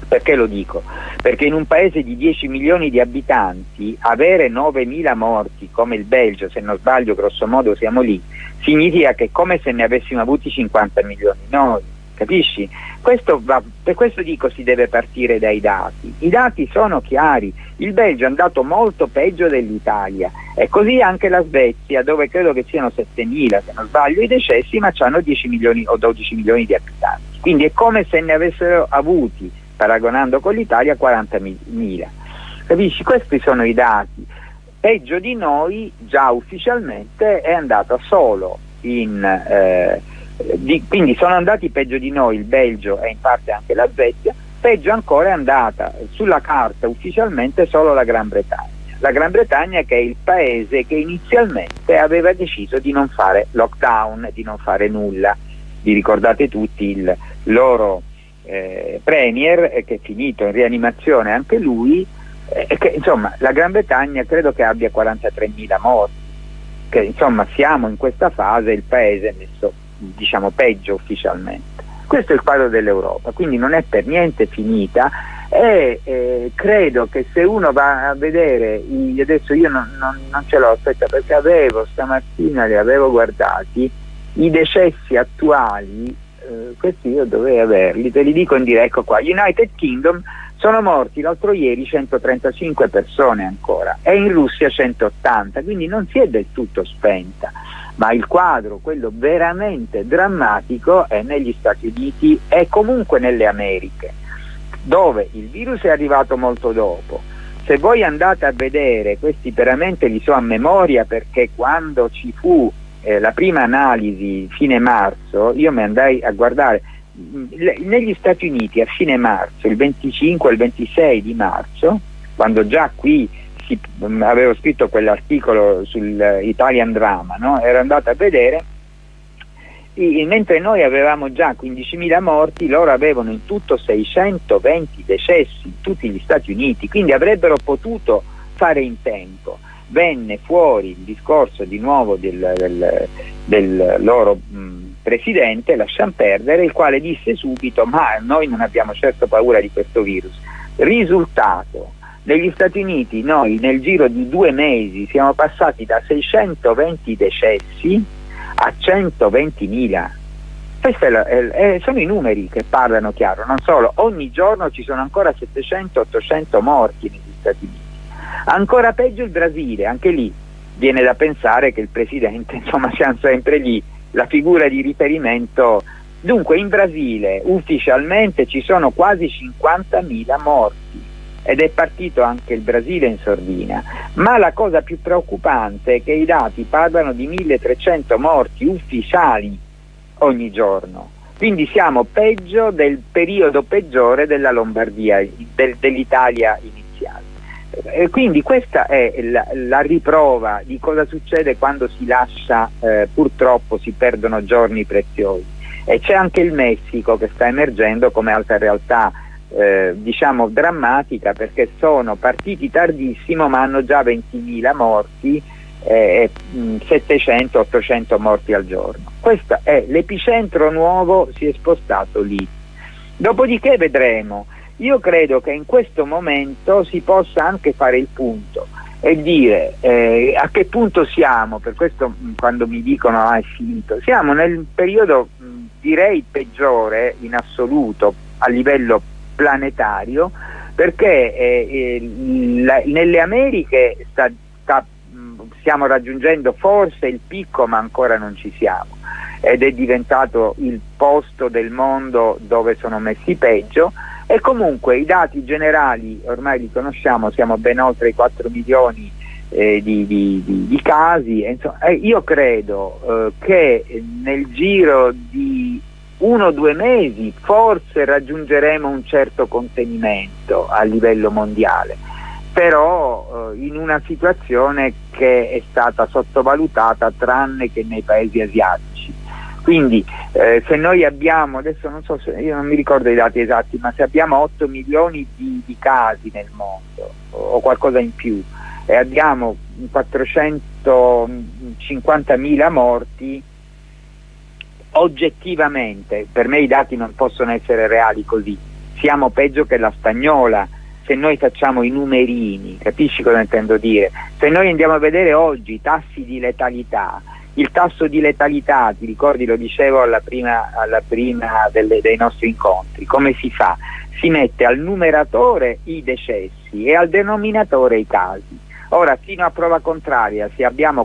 Perché lo dico? Perché in un paese di dieci milioni di abitanti avere novemila morti come il Belgio, se non sbaglio grosso modo siamo lì, significa che è come se ne avessimo avuti cinquanta milioni noi, capisci? Questo va, per questo dico si deve partire dai dati. I dati sono chiari, il Belgio è andato molto peggio dell'Italia e così anche la Svezia, dove credo che siano settemila se non sbaglio i decessi, ma hanno dieci milioni o dodici milioni di abitanti, quindi è come se ne avessero avuti, paragonando con l'Italia, quarantamila. Capisci? Questi sono i dati. Peggio di noi già ufficialmente è andata solo in eh, di, quindi sono andati peggio di noi il Belgio e in parte anche la Svezia, peggio ancora è andata sulla carta ufficialmente solo la Gran Bretagna. La Gran Bretagna che è il paese che inizialmente aveva deciso di non fare lockdown, di non fare nulla. Vi ricordate tutti il loro Eh, premier eh, che è finito in rianimazione anche lui, eh, che insomma la Gran Bretagna credo che abbia quarantatremila morti, che insomma siamo in questa fase il paese messo diciamo peggio ufficialmente. Questo è il quadro dell'Europa, quindi non è per niente finita e eh, credo che se uno va a vedere i, adesso io non, non, non ce l'ho, aspetta, perché avevo stamattina li avevo guardati i decessi attuali. Uh, questi io dovevo averli, te li dico in diretta, ecco qua. United Kingdom sono morti l'altro ieri centotrentacinque persone ancora e in Russia centottanta, quindi non si è del tutto spenta, ma il quadro, quello veramente drammatico, è negli Stati Uniti e comunque nelle Americhe, dove il virus è arrivato molto dopo. Se voi andate a vedere, questi veramente li so a memoria perché quando ci fu Eh, la prima analisi fine marzo, io mi andai a guardare le, negli Stati Uniti a fine marzo, il venticinque e il ventisei di marzo, quando già qui si, mh, avevo scritto quell'articolo sul Italian Drama, no? Ero andato a vedere, e, mentre noi avevamo già quindicimila morti, loro avevano in tutto seicentoventi decessi in tutti gli Stati Uniti, quindi avrebbero potuto fare in tempo. Venne fuori il discorso di nuovo del, del, del loro mh, presidente, lasciamo perdere, il quale disse subito: ma noi non abbiamo certo paura di questo virus. Risultato: negli Stati Uniti noi nel giro di due mesi siamo passati da seicentoventi decessi a centoventimila. Questi eh, sono i numeri che parlano chiaro. Non solo, ogni giorno ci sono ancora settecento ottocento morti negli Stati Uniti. Ancora peggio il Brasile, anche lì viene da pensare che il presidente, insomma, sia sempre lì la figura di riferimento. Dunque in Brasile ufficialmente ci sono quasi cinquantamila morti ed è partito anche il Brasile in sordina, ma la cosa più preoccupante è che i dati parlano di milletrecento morti ufficiali ogni giorno, quindi siamo peggio del periodo peggiore della Lombardia, del, dell'Italia iniziale. E quindi questa è la, la riprova di cosa succede quando si lascia, eh, purtroppo si perdono giorni preziosi. E c'è anche il Messico che sta emergendo come altra realtà eh, diciamo drammatica, perché sono partiti tardissimo ma hanno già ventimila morti e eh, settecento ottocento morti al giorno. Questo è l'epicentro nuovo, si è spostato lì. Dopodiché vedremo. Io credo che in questo momento si possa anche fare il punto e dire eh, a che punto siamo. Per questo mh, quando mi dicono ah è finito, siamo nel periodo mh, direi peggiore in assoluto a livello planetario, perché eh, eh, la, nelle Americhe sta, sta, mh, stiamo raggiungendo forse il picco, ma ancora non ci siamo, ed è diventato il posto del mondo dove sono messi peggio. E comunque i dati generali ormai li conosciamo, siamo ben oltre i quattro milioni eh, di, di, di, di casi, e insomma, eh, io credo eh, che nel giro di uno o due mesi forse raggiungeremo un certo contenimento a livello mondiale, però eh, in una situazione che è stata sottovalutata tranne che nei paesi asiatici. Quindi eh, se noi abbiamo, adesso non so se, io non mi ricordo i dati esatti, ma se abbiamo otto milioni di, di casi nel mondo o, o qualcosa in più e abbiamo quattrocentocinquantamila morti, oggettivamente per me i dati non possono essere reali così, siamo peggio che la spagnola se noi facciamo i numerini, capisci cosa intendo dire? Se noi andiamo a vedere oggi i tassi di letalità, il tasso di letalità, ti ricordi, lo dicevo alla prima, alla prima delle, dei nostri incontri, come si fa? Si mette al numeratore i decessi e al denominatore i casi. Ora, fino a prova contraria, se abbiamo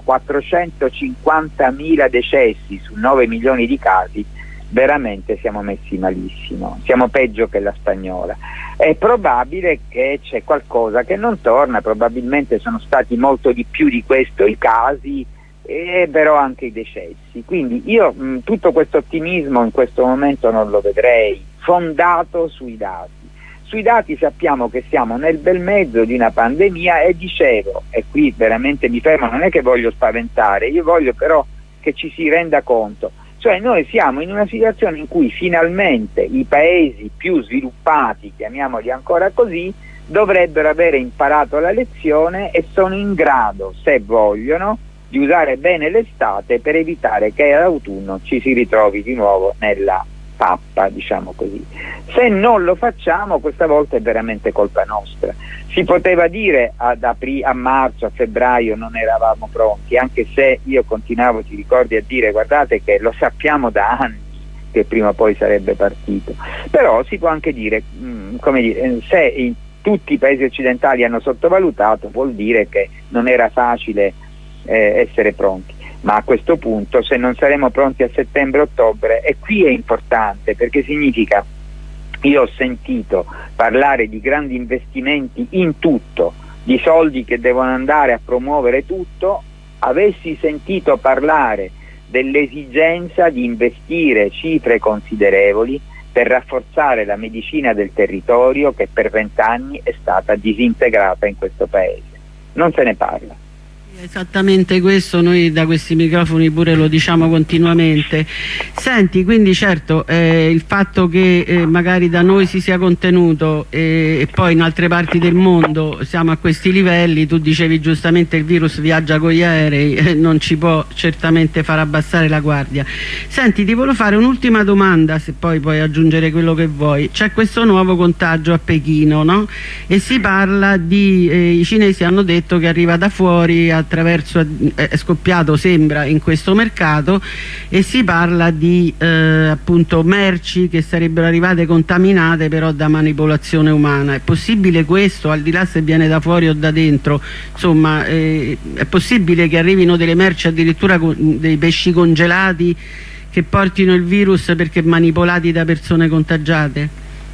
quattrocentocinquantamila decessi su nove milioni di casi, veramente siamo messi malissimo, siamo peggio che la spagnola. È probabile che c'è qualcosa che non torna, probabilmente sono stati molto di più di questo i casi, e però anche i decessi. Quindi io mh, tutto questo ottimismo in questo momento non lo vedrei fondato sui dati. Sui dati sappiamo che siamo nel bel mezzo di una pandemia e dicevo, e qui veramente mi fermo, non è che voglio spaventare, io voglio però che ci si renda conto, cioè noi siamo in una situazione in cui finalmente i paesi più sviluppati, chiamiamoli ancora così, dovrebbero avere imparato la lezione e sono in grado, se vogliono, di usare bene l'estate per evitare che all'autunno ci si ritrovi di nuovo nella pappa, diciamo così. Se non lo facciamo, questa volta è veramente colpa nostra. Si poteva dire ad apri- a marzo, a febbraio non eravamo pronti, anche se io continuavo, ti ricordi, a dire guardate che lo sappiamo da anni che prima o poi sarebbe partito. Però si può anche dire, mh, come dire, se in tutti i paesi occidentali hanno sottovalutato, vuol dire che non era facile eh, essere pronti. Ma a questo punto, se non saremo pronti a settembre-ottobre, e qui è importante perché significa, io ho sentito parlare di grandi investimenti in tutto, di soldi che devono andare a promuovere tutto, avessi sentito parlare dell'esigenza di investire cifre considerevoli per rafforzare la medicina del territorio che per vent'anni è stata disintegrata in questo paese. Non se ne parla. Esattamente questo, noi da questi microfoni pure lo diciamo continuamente. Senti, quindi certo eh, il fatto che eh, magari da noi si sia contenuto eh, e poi in altre parti del mondo siamo a questi livelli, tu dicevi giustamente il virus viaggia con gli aerei, eh, non ci può certamente far abbassare la guardia. Senti, ti volevo fare un'ultima domanda, se poi puoi aggiungere quello che vuoi. C'è questo nuovo contagio a Pechino, no? E si parla di, eh, i cinesi hanno detto che arriva da fuori a attraverso, è scoppiato sembra in questo mercato, e si parla di eh, appunto merci che sarebbero arrivate contaminate però da manipolazione umana. È possibile questo, al di là se viene da fuori o da dentro, insomma eh, è possibile che arrivino delle merci, addirittura dei pesci congelati che portino il virus perché manipolati da persone contagiate?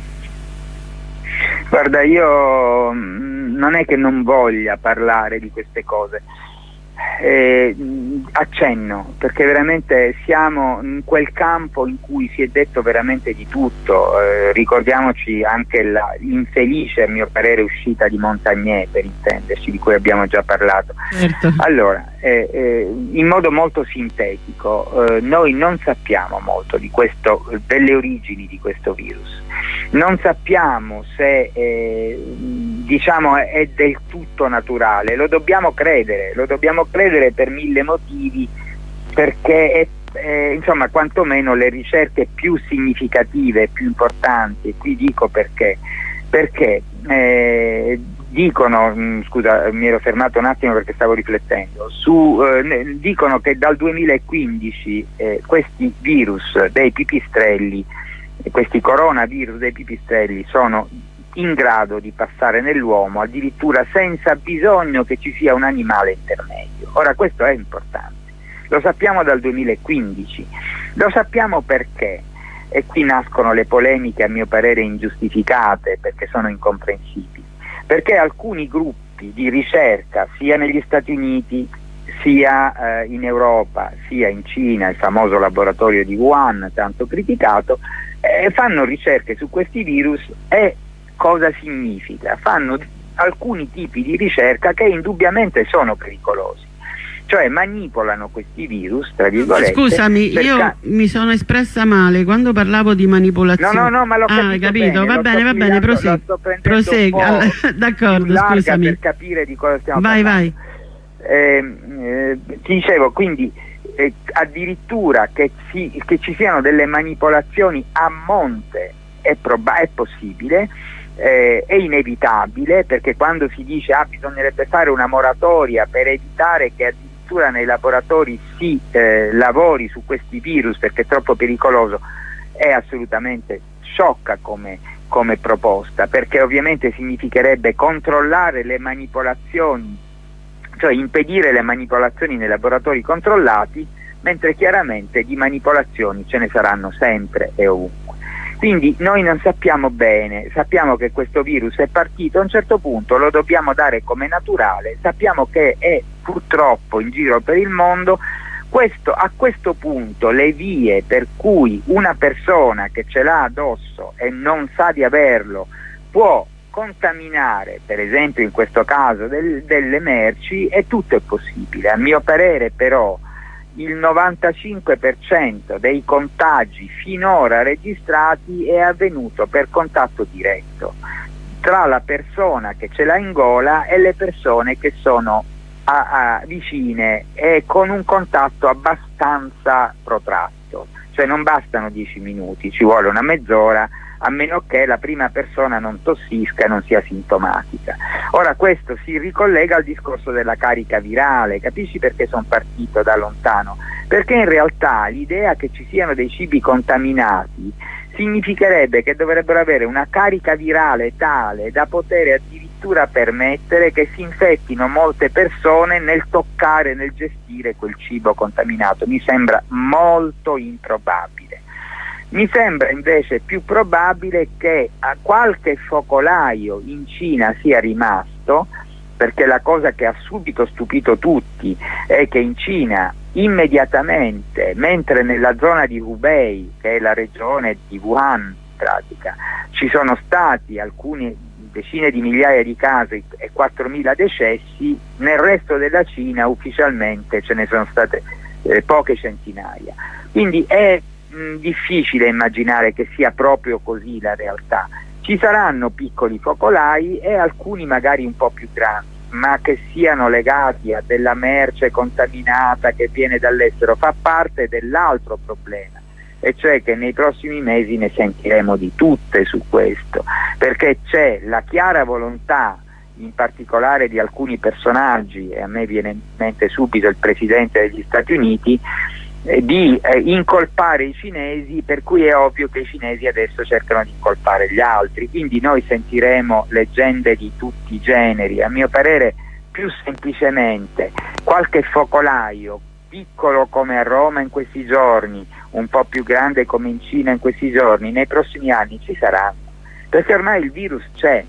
Guarda, io non è che non voglia parlare di queste cose, eh, accenno, perché veramente siamo in quel campo in cui si è detto veramente di tutto. Eh, ricordiamoci anche l'infelice, a mio parere, uscita di Montagnier, per intenderci, di cui abbiamo già parlato. Certo. Allora, eh, eh, in modo molto sintetico, eh, noi non sappiamo molto di questo, delle origini di questo virus. Non sappiamo se eh, diciamo è del tutto naturale, lo dobbiamo credere, lo dobbiamo credere per mille motivi, perché è, eh, insomma quantomeno le ricerche più significative, più importanti, qui dico perché, perché eh, dicono, mh, scusa mi ero fermato un attimo perché stavo riflettendo, su, eh, dicono che dal duemilaquindici eh, questi virus dei pipistrelli, questi coronavirus dei pipistrelli sono in grado di passare nell'uomo addirittura senza bisogno che ci sia un animale intermedio. Ora questo è importante, lo sappiamo dal duemilaquindici, lo sappiamo perché, e qui nascono le polemiche a mio parere ingiustificate perché sono incomprensibili, perché alcuni gruppi di ricerca sia negli Stati Uniti sia eh, in Europa sia in Cina, il famoso laboratorio di Wuhan tanto criticato, Eh, fanno ricerche su questi virus. E cosa significa? Fanno alcuni tipi di ricerca che indubbiamente sono pericolosi, cioè manipolano questi virus, tra virgolette. Scusami, io mi sono espressa male quando parlavo di manipolazione. No, no, no, ma l'ho capito, ah, capito? Bene, va bene, va bene, prosegui. Prosegua. D'accordo, scusami. Per capire di cosa stiamo vai, parlando. Vai, eh, eh, ti dicevo, quindi Eh, addirittura che, si, che ci siano delle manipolazioni a monte è, proba- è possibile, eh, è inevitabile, perché quando si dice ah, bisognerebbe fare una moratoria per evitare che addirittura nei laboratori si eh, lavori su questi virus perché è troppo pericoloso, è assolutamente sciocca come, come proposta, perché ovviamente significherebbe controllare le manipolazioni, cioè impedire le manipolazioni nei laboratori controllati, mentre chiaramente di manipolazioni ce ne saranno sempre e ovunque. Quindi noi non sappiamo bene, sappiamo che questo virus è partito, a un certo punto lo dobbiamo dare come naturale, sappiamo che è purtroppo in giro per il mondo. Questo, a questo punto le vie per cui una persona che ce l'ha addosso e non sa di averlo può contaminare, per esempio in questo caso del, delle merci, e tutto è possibile. A mio parere però il novantacinque per cento dei contagi finora registrati è avvenuto per contatto diretto tra la persona che ce l'ha in gola e le persone che sono a, a, vicine e con un contatto abbastanza protratto, cioè non bastano dieci minuti, ci vuole una mezz'ora, a meno che la prima persona non tossisca e non sia sintomatica. Ora questo si ricollega al discorso della carica virale, capisci perché sono partito da lontano? Perché in realtà l'idea che ci siano dei cibi contaminati significherebbe che dovrebbero avere una carica virale tale da poter addirittura permettere che si infettino molte persone nel toccare, nel gestire quel cibo contaminato. Mi sembra molto improbabile. Mi sembra invece più probabile che a qualche focolaio in Cina sia rimasto, perché la cosa che ha subito stupito tutti è che in Cina immediatamente, mentre nella zona di Hubei, che è la regione di Wuhan in pratica, ci sono stati alcune decine di migliaia di casi e quattromila decessi, nel resto della Cina ufficialmente ce ne sono state eh, poche centinaia. Quindi è difficile immaginare che sia proprio così la realtà. Ci saranno piccoli focolai e alcuni magari un po' più grandi, ma che siano legati a della merce contaminata che viene dall'estero fa parte dell'altro problema, e cioè che nei prossimi mesi ne sentiremo di tutte su questo, perché c'è la chiara volontà in particolare di alcuni personaggi, e a me viene in mente subito il Presidente degli Stati Uniti, di eh, incolpare i cinesi, per cui è ovvio che i cinesi adesso cercano di incolpare gli altri, quindi noi sentiremo leggende di tutti i generi. A mio parere più semplicemente qualche focolaio piccolo come a Roma in questi giorni, un po' più grande come in Cina in questi giorni, nei prossimi anni ci saranno, perché ormai il virus c'è,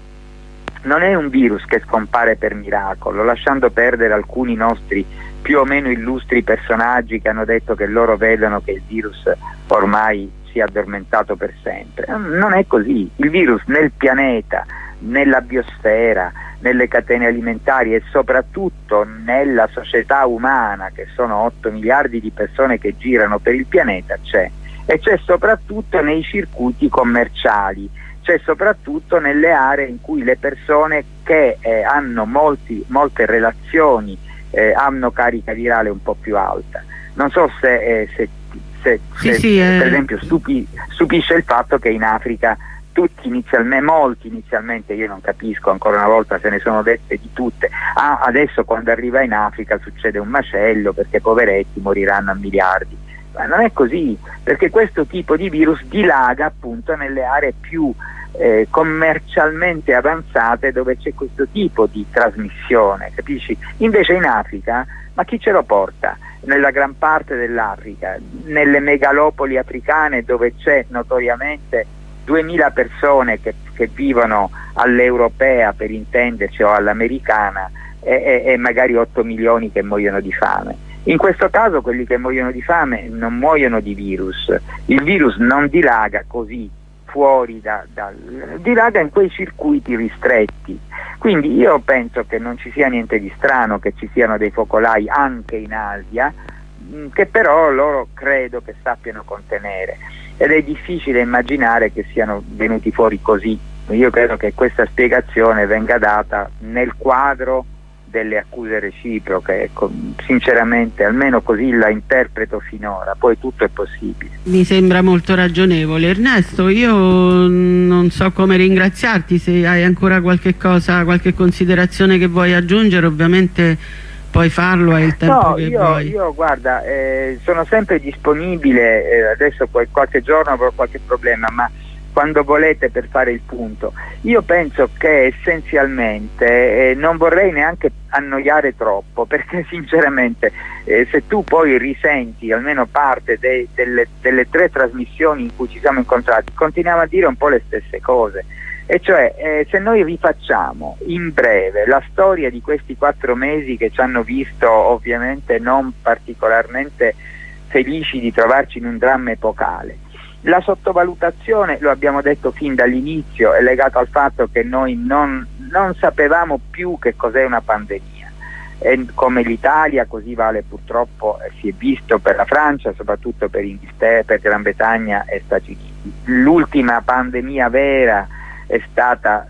non è un virus che scompare per miracolo, lasciando perdere alcuni nostri più o meno illustri personaggi che hanno detto che loro vedono che il virus ormai si è addormentato per sempre. Non è così. Il virus nel pianeta, nella biosfera, nelle catene alimentari e soprattutto nella società umana, che sono otto miliardi di persone che girano per il pianeta, c'è, e c'è soprattutto nei circuiti commerciali, c'è soprattutto nelle aree in cui le persone che eh, hanno molti, molte relazioni Eh, hanno carica virale un po' più alta. Non so se, eh, se, se, sì, se sì, eh. per esempio stupi, stupisce il fatto che in Africa tutti inizialmente, molti inizialmente, io non capisco, ancora una volta se ne sono dette di tutte, ah, adesso quando arriva in Africa succede un macello perché poveretti moriranno a miliardi. Ma non è così, perché questo tipo di virus dilaga appunto nelle aree più Eh, commercialmente avanzate, dove c'è questo tipo di trasmissione, capisci? Invece in Africa, ma chi ce lo porta? Nella gran parte dell'Africa, nelle megalopoli africane, dove c'è notoriamente duemila persone che, che vivono all'europea, per intenderci, o all'americana, e, e, e magari otto milioni che muoiono di fame. In questo caso quelli che muoiono di fame non muoiono di virus, il virus non dilaga così fuori da, da, dilaga in quei circuiti ristretti. Quindi io penso che non ci sia niente di strano che ci siano dei focolai anche in Asia, mh, che però loro credo che sappiano contenere, ed è difficile immaginare che siano venuti fuori così. Io credo che questa spiegazione venga data nel quadro delle accuse reciproche, ecco, sinceramente almeno così la interpreto finora, poi tutto è possibile. Mi sembra molto ragionevole. Ernesto, io non so come ringraziarti, se hai ancora qualche cosa, qualche considerazione che vuoi aggiungere, ovviamente puoi farlo, hai il tempo no, che io, vuoi. Io guarda, eh, sono sempre disponibile, eh, adesso poi qualche giorno avrò qualche problema, ma quando volete per fare il punto. Io penso che essenzialmente eh, non vorrei neanche annoiare troppo, perché sinceramente eh, se tu poi risenti almeno parte de delle, delle tre trasmissioni in cui ci siamo incontrati, continuiamo a dire un po' le stesse cose, e cioè eh, se noi rifacciamo in breve la storia di questi quattro mesi che ci hanno visto ovviamente non particolarmente felici di trovarci in un dramma epocale. La sottovalutazione, lo abbiamo detto fin dall'inizio, è legata al fatto che noi non, non sapevamo più che cos'è una pandemia. E come l'Italia, così vale purtroppo, eh, si è visto per la Francia, soprattutto per Inghilterra, per Gran Bretagna e Stati Uniti. L'ultima pandemia vera è stata,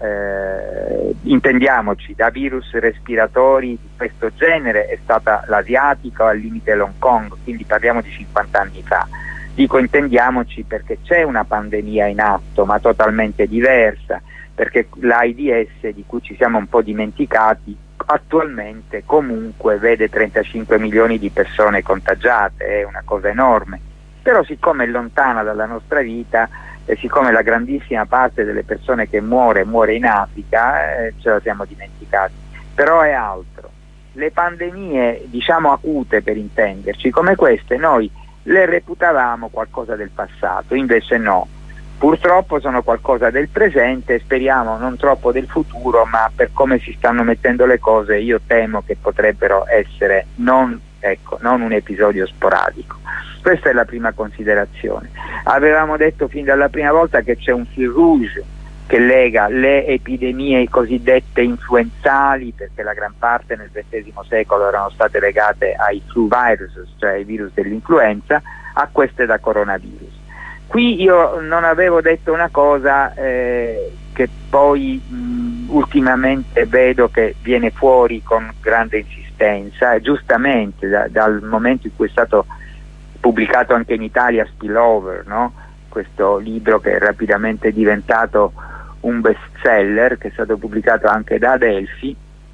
eh, intendiamoci, da virus respiratori di questo genere, è stata l'asiatica o al limite l'Hong Kong, quindi parliamo di cinquanta anni fa. Dico intendiamoci perché c'è una pandemia in atto, ma totalmente diversa, perché l'AIDS, di cui ci siamo un po' dimenticati, attualmente comunque vede trentacinque milioni di persone contagiate, è una cosa enorme, però siccome è lontana dalla nostra vita e siccome la grandissima parte delle persone che muore muore in Africa, eh, ce la siamo dimenticati. Però è altro. Le pandemie, diciamo acute per intenderci, come queste, noi le reputavamo qualcosa del passato, invece no, purtroppo sono qualcosa del presente e speriamo non troppo del futuro, ma per come si stanno mettendo le cose io temo che potrebbero essere non, ecco, non un episodio sporadico. Questa è la prima considerazione. Avevamo detto fin dalla prima volta che c'è un fil rouge che lega le epidemie cosiddette influenzali, perché la gran parte nel ventesimo secolo erano state legate ai flu virus, cioè ai virus dell'influenza, a queste da coronavirus. Qui io non avevo detto una cosa eh, che poi mh, ultimamente vedo che viene fuori con grande insistenza, e giustamente da, dal momento in cui è stato pubblicato anche in Italia Spillover, no? Questo libro che è rapidamente diventato un bestseller, che è stato pubblicato anche da Adelphi.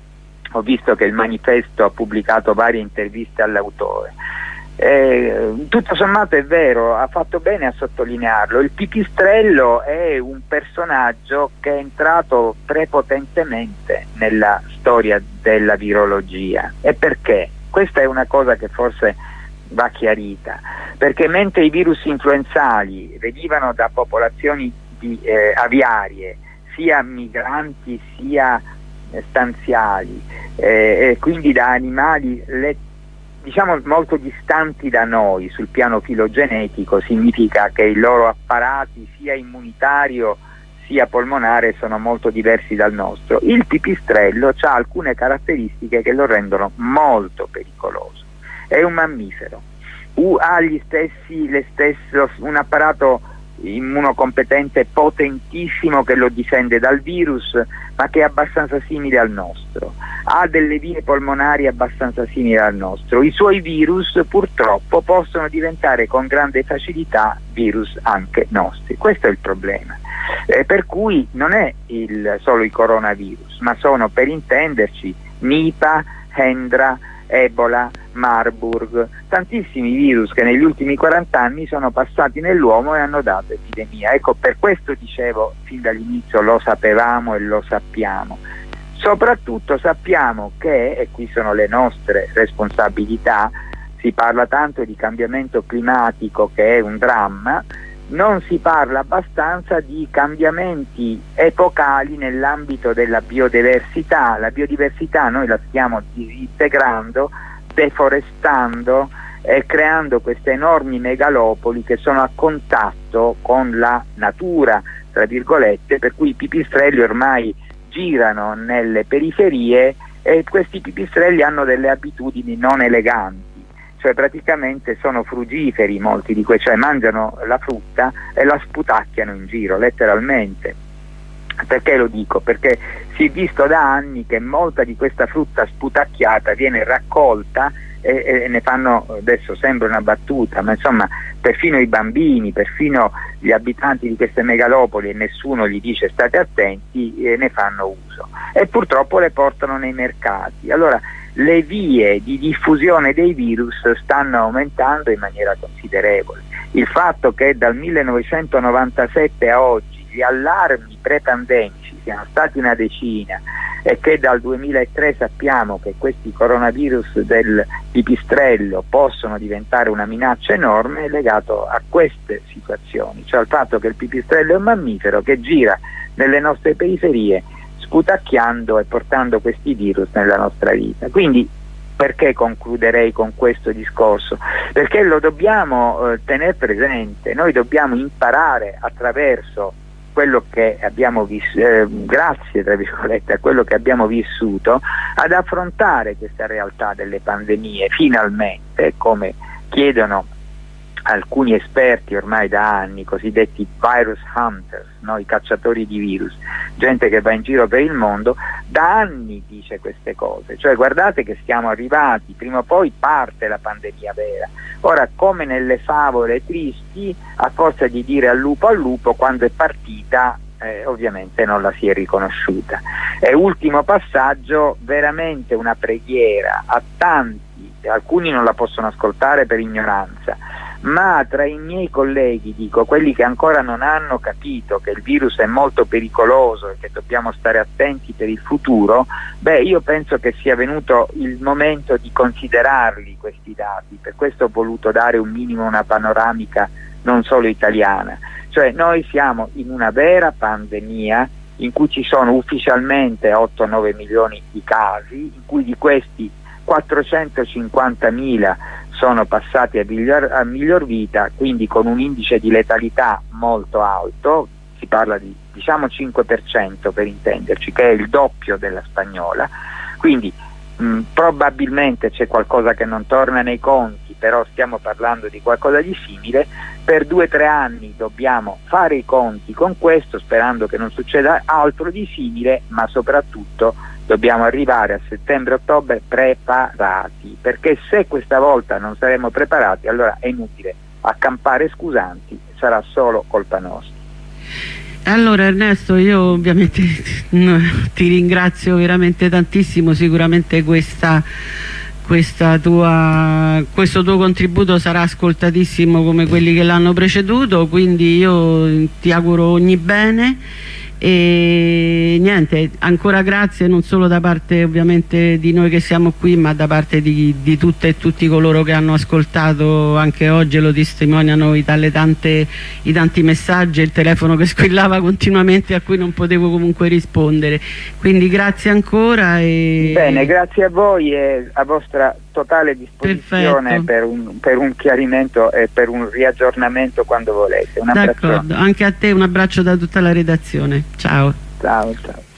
Ho visto che il Manifesto ha pubblicato varie interviste all'autore. Eh, tutto sommato è vero, ha fatto bene a sottolinearlo. Il pipistrello è un personaggio che è entrato prepotentemente nella storia della virologia. E perché? Questa è una cosa che forse va chiarita, perché mentre i virus influenzali venivano da popolazioni di, eh, aviarie, sia migranti sia eh, stanziali, eh, e quindi da animali le, diciamo molto distanti da noi sul piano filogenetico, significa che i loro apparati sia immunitario sia polmonare sono molto diversi dal nostro. Il pipistrello ha alcune caratteristiche che lo rendono molto pericoloso. È un mammifero, uh, ha gli stessi, le stesso, un apparato immunocompetente potentissimo che lo difende dal virus, ma che è abbastanza simile al nostro, ha delle vie polmonari abbastanza simili al nostro. I suoi virus purtroppo possono diventare con grande facilità virus anche nostri, questo è il problema, eh, per cui non è il, solo il coronavirus, ma sono, per intenderci, Nipah, Hendra, Ebola, Marburg, tantissimi virus che negli ultimi quaranta anni sono passati nell'uomo e hanno dato epidemia. Ecco, per questo dicevo fin dall'inizio, lo sapevamo e lo sappiamo. Soprattutto sappiamo che, e qui sono le nostre responsabilità, si parla tanto di cambiamento climatico che è un dramma, non si parla abbastanza di cambiamenti epocali nell'ambito della biodiversità. La biodiversità noi la stiamo disintegrando, deforestando e creando queste enormi megalopoli che sono a contatto con la natura, tra virgolette, per cui i pipistrelli ormai girano nelle periferie e questi pipistrelli hanno delle abitudini non eleganti. Cioè praticamente sono frugiferi molti di quei, cioè mangiano la frutta e la sputacchiano in giro, letteralmente. Perché lo dico? Perché si è visto da anni che molta di questa frutta sputacchiata viene raccolta e, e ne fanno, adesso sembra una battuta, ma insomma perfino i bambini, perfino gli abitanti di queste megalopoli, e nessuno gli dice state attenti, e ne fanno uso e purtroppo le portano nei mercati. Allora le vie di diffusione dei virus stanno aumentando in maniera considerevole. Il fatto che dal millenovecentonovantasette a oggi gli allarmi pre-pandemici siano stati una decina e che dal duemilatré sappiamo che questi coronavirus del pipistrello possono diventare una minaccia enorme, è legato a queste situazioni, cioè al fatto che il pipistrello è un mammifero che gira nelle nostre periferie sputacchiando e portando questi virus nella nostra vita. Quindi perché concluderei con questo discorso? Perché lo dobbiamo eh, tenere presente, noi dobbiamo imparare attraverso quello che abbiamo vissuto, eh, grazie tra virgolette a quello che abbiamo vissuto, ad affrontare questa realtà delle pandemie finalmente, come chiedono alcuni esperti ormai da anni, cosiddetti virus hunters, no? I cacciatori di virus, gente che va in giro per il mondo, da anni dice queste cose, cioè guardate che siamo arrivati, prima o poi parte la pandemia vera. Ora, come nelle favole tristi, a forza di dire al lupo al lupo, quando è partita eh, ovviamente non la si è riconosciuta. E ultimo passaggio, veramente una preghiera a tanti, alcuni non la possono ascoltare per ignoranza, ma tra i miei colleghi, dico, quelli che ancora non hanno capito che il virus è molto pericoloso e che dobbiamo stare attenti per il futuro, beh, io penso che sia venuto il momento di considerarli questi dati. Per questo ho voluto dare un minimo, una panoramica non solo italiana, cioè noi siamo in una vera pandemia in cui ci sono ufficialmente otto nove milioni di casi, in cui di questi quattrocentocinquantamila sono passati a miglior, a miglior vita, quindi con un indice di letalità molto alto, si parla di diciamo cinque per cento per intenderci, che è il doppio della spagnola, quindi mh, probabilmente c'è qualcosa che non torna nei conti, però stiamo parlando di qualcosa di simile. Per due o tre anni dobbiamo fare i conti con questo, sperando che non succeda altro di simile, ma soprattutto dobbiamo arrivare a settembre-ottobre preparati, perché se questa volta non saremo preparati, allora è inutile accampare scusanti, sarà solo colpa nostra. Allora Ernesto, io ovviamente ti ringrazio veramente tantissimo, sicuramente questa, questa tua, questo tuo contributo sarà ascoltatissimo come quelli che l'hanno preceduto, quindi io ti auguro ogni bene. E niente, ancora grazie non solo da parte ovviamente di noi che siamo qui, ma da parte di, di tutte e tutti coloro che hanno ascoltato anche oggi, lo testimoniano i, dalle tante, i tanti messaggi, il telefono che squillava continuamente a cui non potevo comunque rispondere, quindi grazie ancora. E... Bene, grazie a voi e a vostra totale disposizione per un, per un chiarimento e per un riaggiornamento quando volete. Un abbraccio. D'accordo, anche a te un abbraccio da tutta la redazione. Ciao. Ciao, ciao.